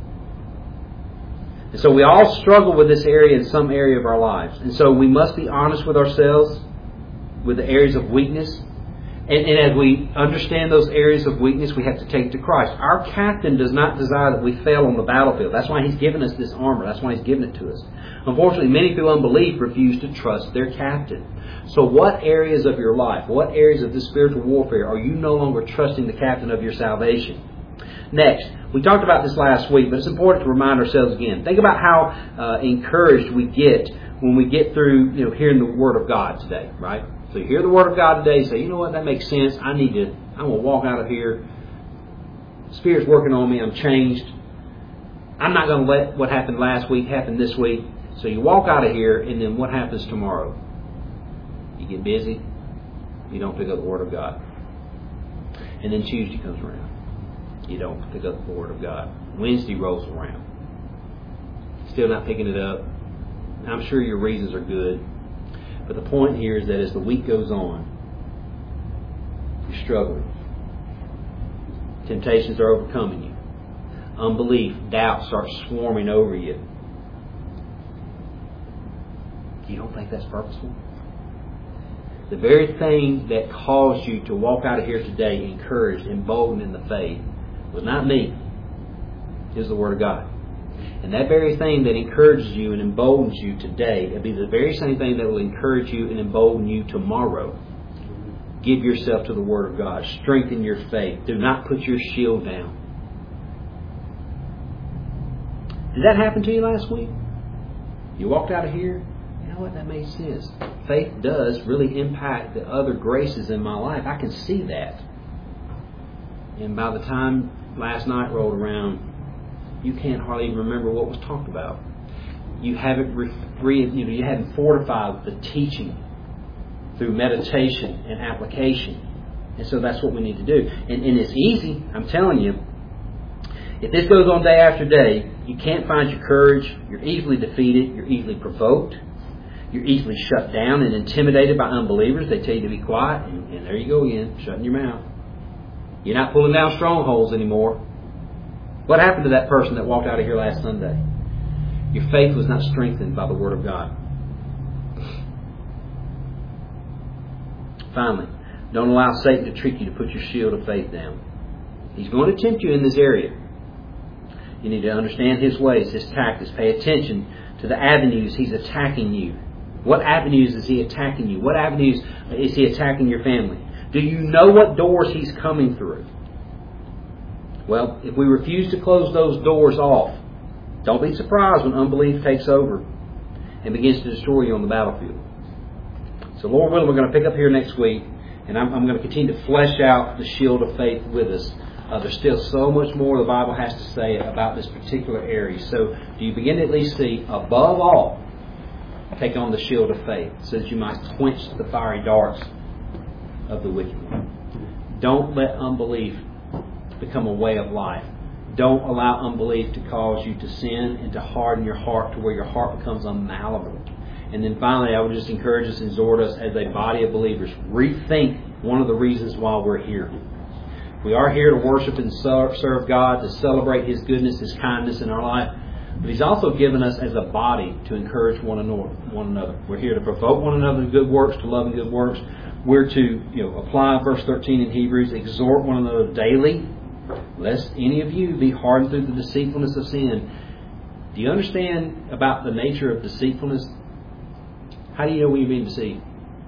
And so we all struggle with this area in some area of our lives. And so we must be honest with ourselves with the areas of weakness. And as we understand those areas of weakness, we have to take to Christ. Our captain does not desire that we fail on the battlefield. That's why He's given us this armor. That's why He's given it to us. Unfortunately, many through unbelief refuse to trust their captain. So what areas of your life, what areas of this spiritual warfare are you no longer trusting the captain of your salvation? Next, we talked about this last week, but it's important to remind ourselves again. Think about how encouraged we get when we get through, hearing the Word of God today, right? So you hear the Word of God today, say, you know what, that makes sense. I'm going to walk out of here. Spirit's working on me. I'm changed. I'm not going to let what happened last week happen this week. So you walk out of here, and then what happens tomorrow? You get busy. You don't pick up the Word of God. And then Tuesday comes around. You don't pick up the Word of God. Wednesday rolls around. Still not picking it up. I'm sure your reasons are good. But the point here is that as the week goes on, you're struggling. Temptations are overcoming you. Unbelief, doubt starts swarming over you. You don't think that's purposeful? The very thing that caused you to walk out of here today encouraged, emboldened in the faith was not me. It was the Word of God. And that very thing that encourages you and emboldens you today will be the very same thing that will encourage you and embolden you tomorrow. Give yourself to the Word of God. Strengthen your faith. Do not put your shield down. Did that happen to you last week? You walked out of here? You know what? That made sense. Faith does really impact the other graces in my life. I can see that. And by the time last night rolled around, you can't hardly even remember what was talked about. You haven't you haven't fortified the teaching through meditation and application. And so that's what we need to do. And it's easy, I'm telling you. If this goes on day after day, you can't find your courage. You're easily defeated. You're easily provoked. You're easily shut down and intimidated by unbelievers. They tell you to be quiet, and there you go again, shutting your mouth. You're not pulling down strongholds anymore. What happened to that person that walked out of here last Sunday? Your faith was not strengthened by the Word of God. Finally, don't allow Satan to trick you to put your shield of faith down. He's going to tempt you in this area. You need to understand his ways, his tactics. Pay attention to the avenues he's attacking you. What avenues is he attacking you? What avenues is he attacking your family? Do you know what doors he's coming through? Well, if we refuse to close those doors off, don't be surprised when unbelief takes over and begins to destroy you on the battlefield. So Lord willing, we're going to pick up here next week, and I'm going to continue to flesh out the shield of faith with us. There's still so much more the Bible has to say about this particular area. So do you begin to at least see, above all, take on the shield of faith so that you might quench the fiery darts of the wicked one. Don't let unbelief become a way of life. Don't allow unbelief to cause you to sin and to harden your heart to where your heart becomes unmalleable. And then finally, I would just encourage us and exhort us as a body of believers, rethink one of the reasons why we're here. We are here to worship and serve God, to celebrate His goodness, His kindness in our life. But He's also given us as a body to encourage one another. We're here to provoke one another to good works, to love and good works. We're to apply verse 13 in Hebrews, exhort one another daily, lest any of you be hardened through the deceitfulness of sin. Do you understand about the nature of deceitfulness? How do you know when you're being deceived?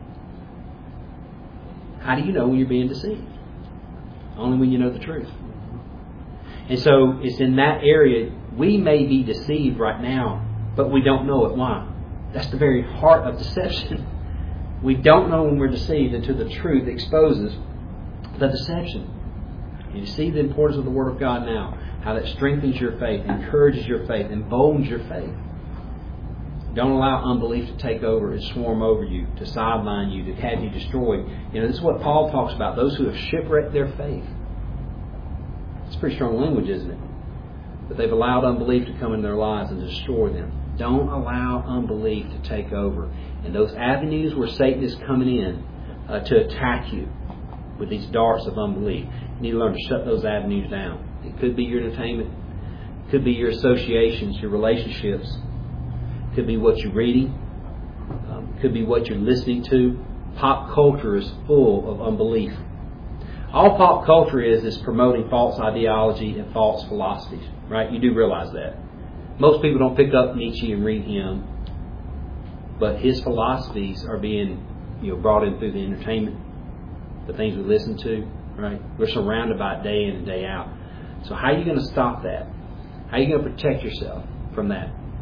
How do you know when you're being deceived? Only when you know the truth. And so it's in that area we may be deceived right now, but we don't know it. Why? That's the very heart of deception. We don't know when we're deceived until the truth exposes the deception. You see the importance of the Word of God now, how that strengthens your faith, encourages your faith, emboldens your faith. Don't allow unbelief to take over and swarm over you, to sideline you, to have you destroyed. This is what Paul talks about, those who have shipwrecked their faith. It's pretty strong language, isn't it? But they've allowed unbelief to come in their lives and destroy them. Don't allow unbelief to take over. And those avenues where Satan is coming in to attack you with these darts of unbelief, you need to learn to shut those avenues down. It could be your entertainment. It could be your associations, your relationships. It could be what you're reading. It could be what you're listening to. Pop culture is full of unbelief. All pop culture is promoting false ideology and false philosophies. Right? You do realize that. Most people don't pick up Nietzsche and read him, but his philosophies are being brought in through the entertainment, the things we listen to. Right? We're surrounded by it day in and day out. So how are you going to stop that? How are you going to protect yourself from that?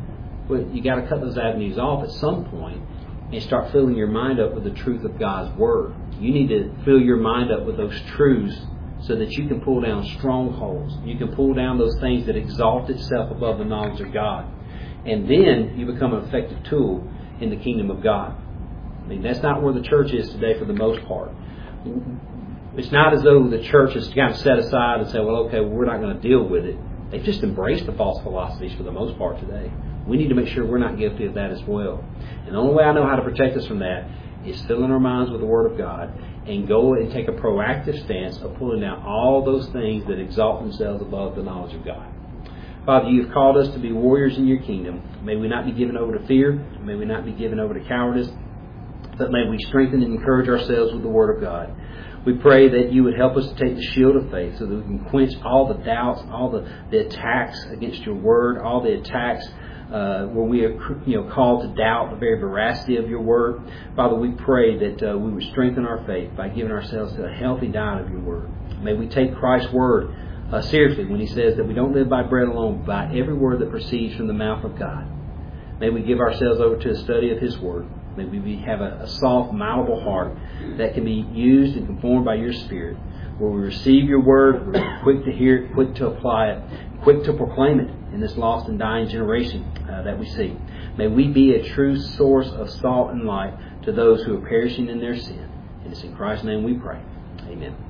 Well, you got to cut those avenues off at some point and start filling your mind up with the truth of God's Word. You need to fill your mind up with those truths so that you can pull down strongholds. You can pull down those things that exalt itself above the knowledge of God. And then you become an effective tool in the kingdom of God. I mean, that's not where the church is today for the most part. It's not as though the church is kind of set aside and say, well, okay, we're not going to deal with it. They've just embraced the false philosophies for the most part today. We need to make sure we're not guilty of that as well. And the only way I know how to protect us from that is filling our minds with the Word of God and go and take a proactive stance of pulling down all those things that exalt themselves above the knowledge of God. Father, you have called us to be warriors in your kingdom. May we not be given over to fear. May we not be given over to cowardice. But may we strengthen and encourage ourselves with the Word of God. We pray that you would help us to take the shield of faith so that we can quench all the doubts, all the attacks against your Word, all the attacks where we are called to doubt the very veracity of your Word. Father, we pray that we would strengthen our faith by giving ourselves to a healthy diet of your Word. May we take Christ's Word seriously when he says that we don't live by bread alone, but by every word that proceeds from the mouth of God. May we give ourselves over to a study of his Word. May we have a soft, malleable heart that can be used and conformed by your Spirit, where we receive your Word, we're quick to hear it, quick to apply it, quick to proclaim it in this lost and dying generation that we see. May we be a true source of salt and light to those who are perishing in their sin. And it's in Christ's name we pray. Amen.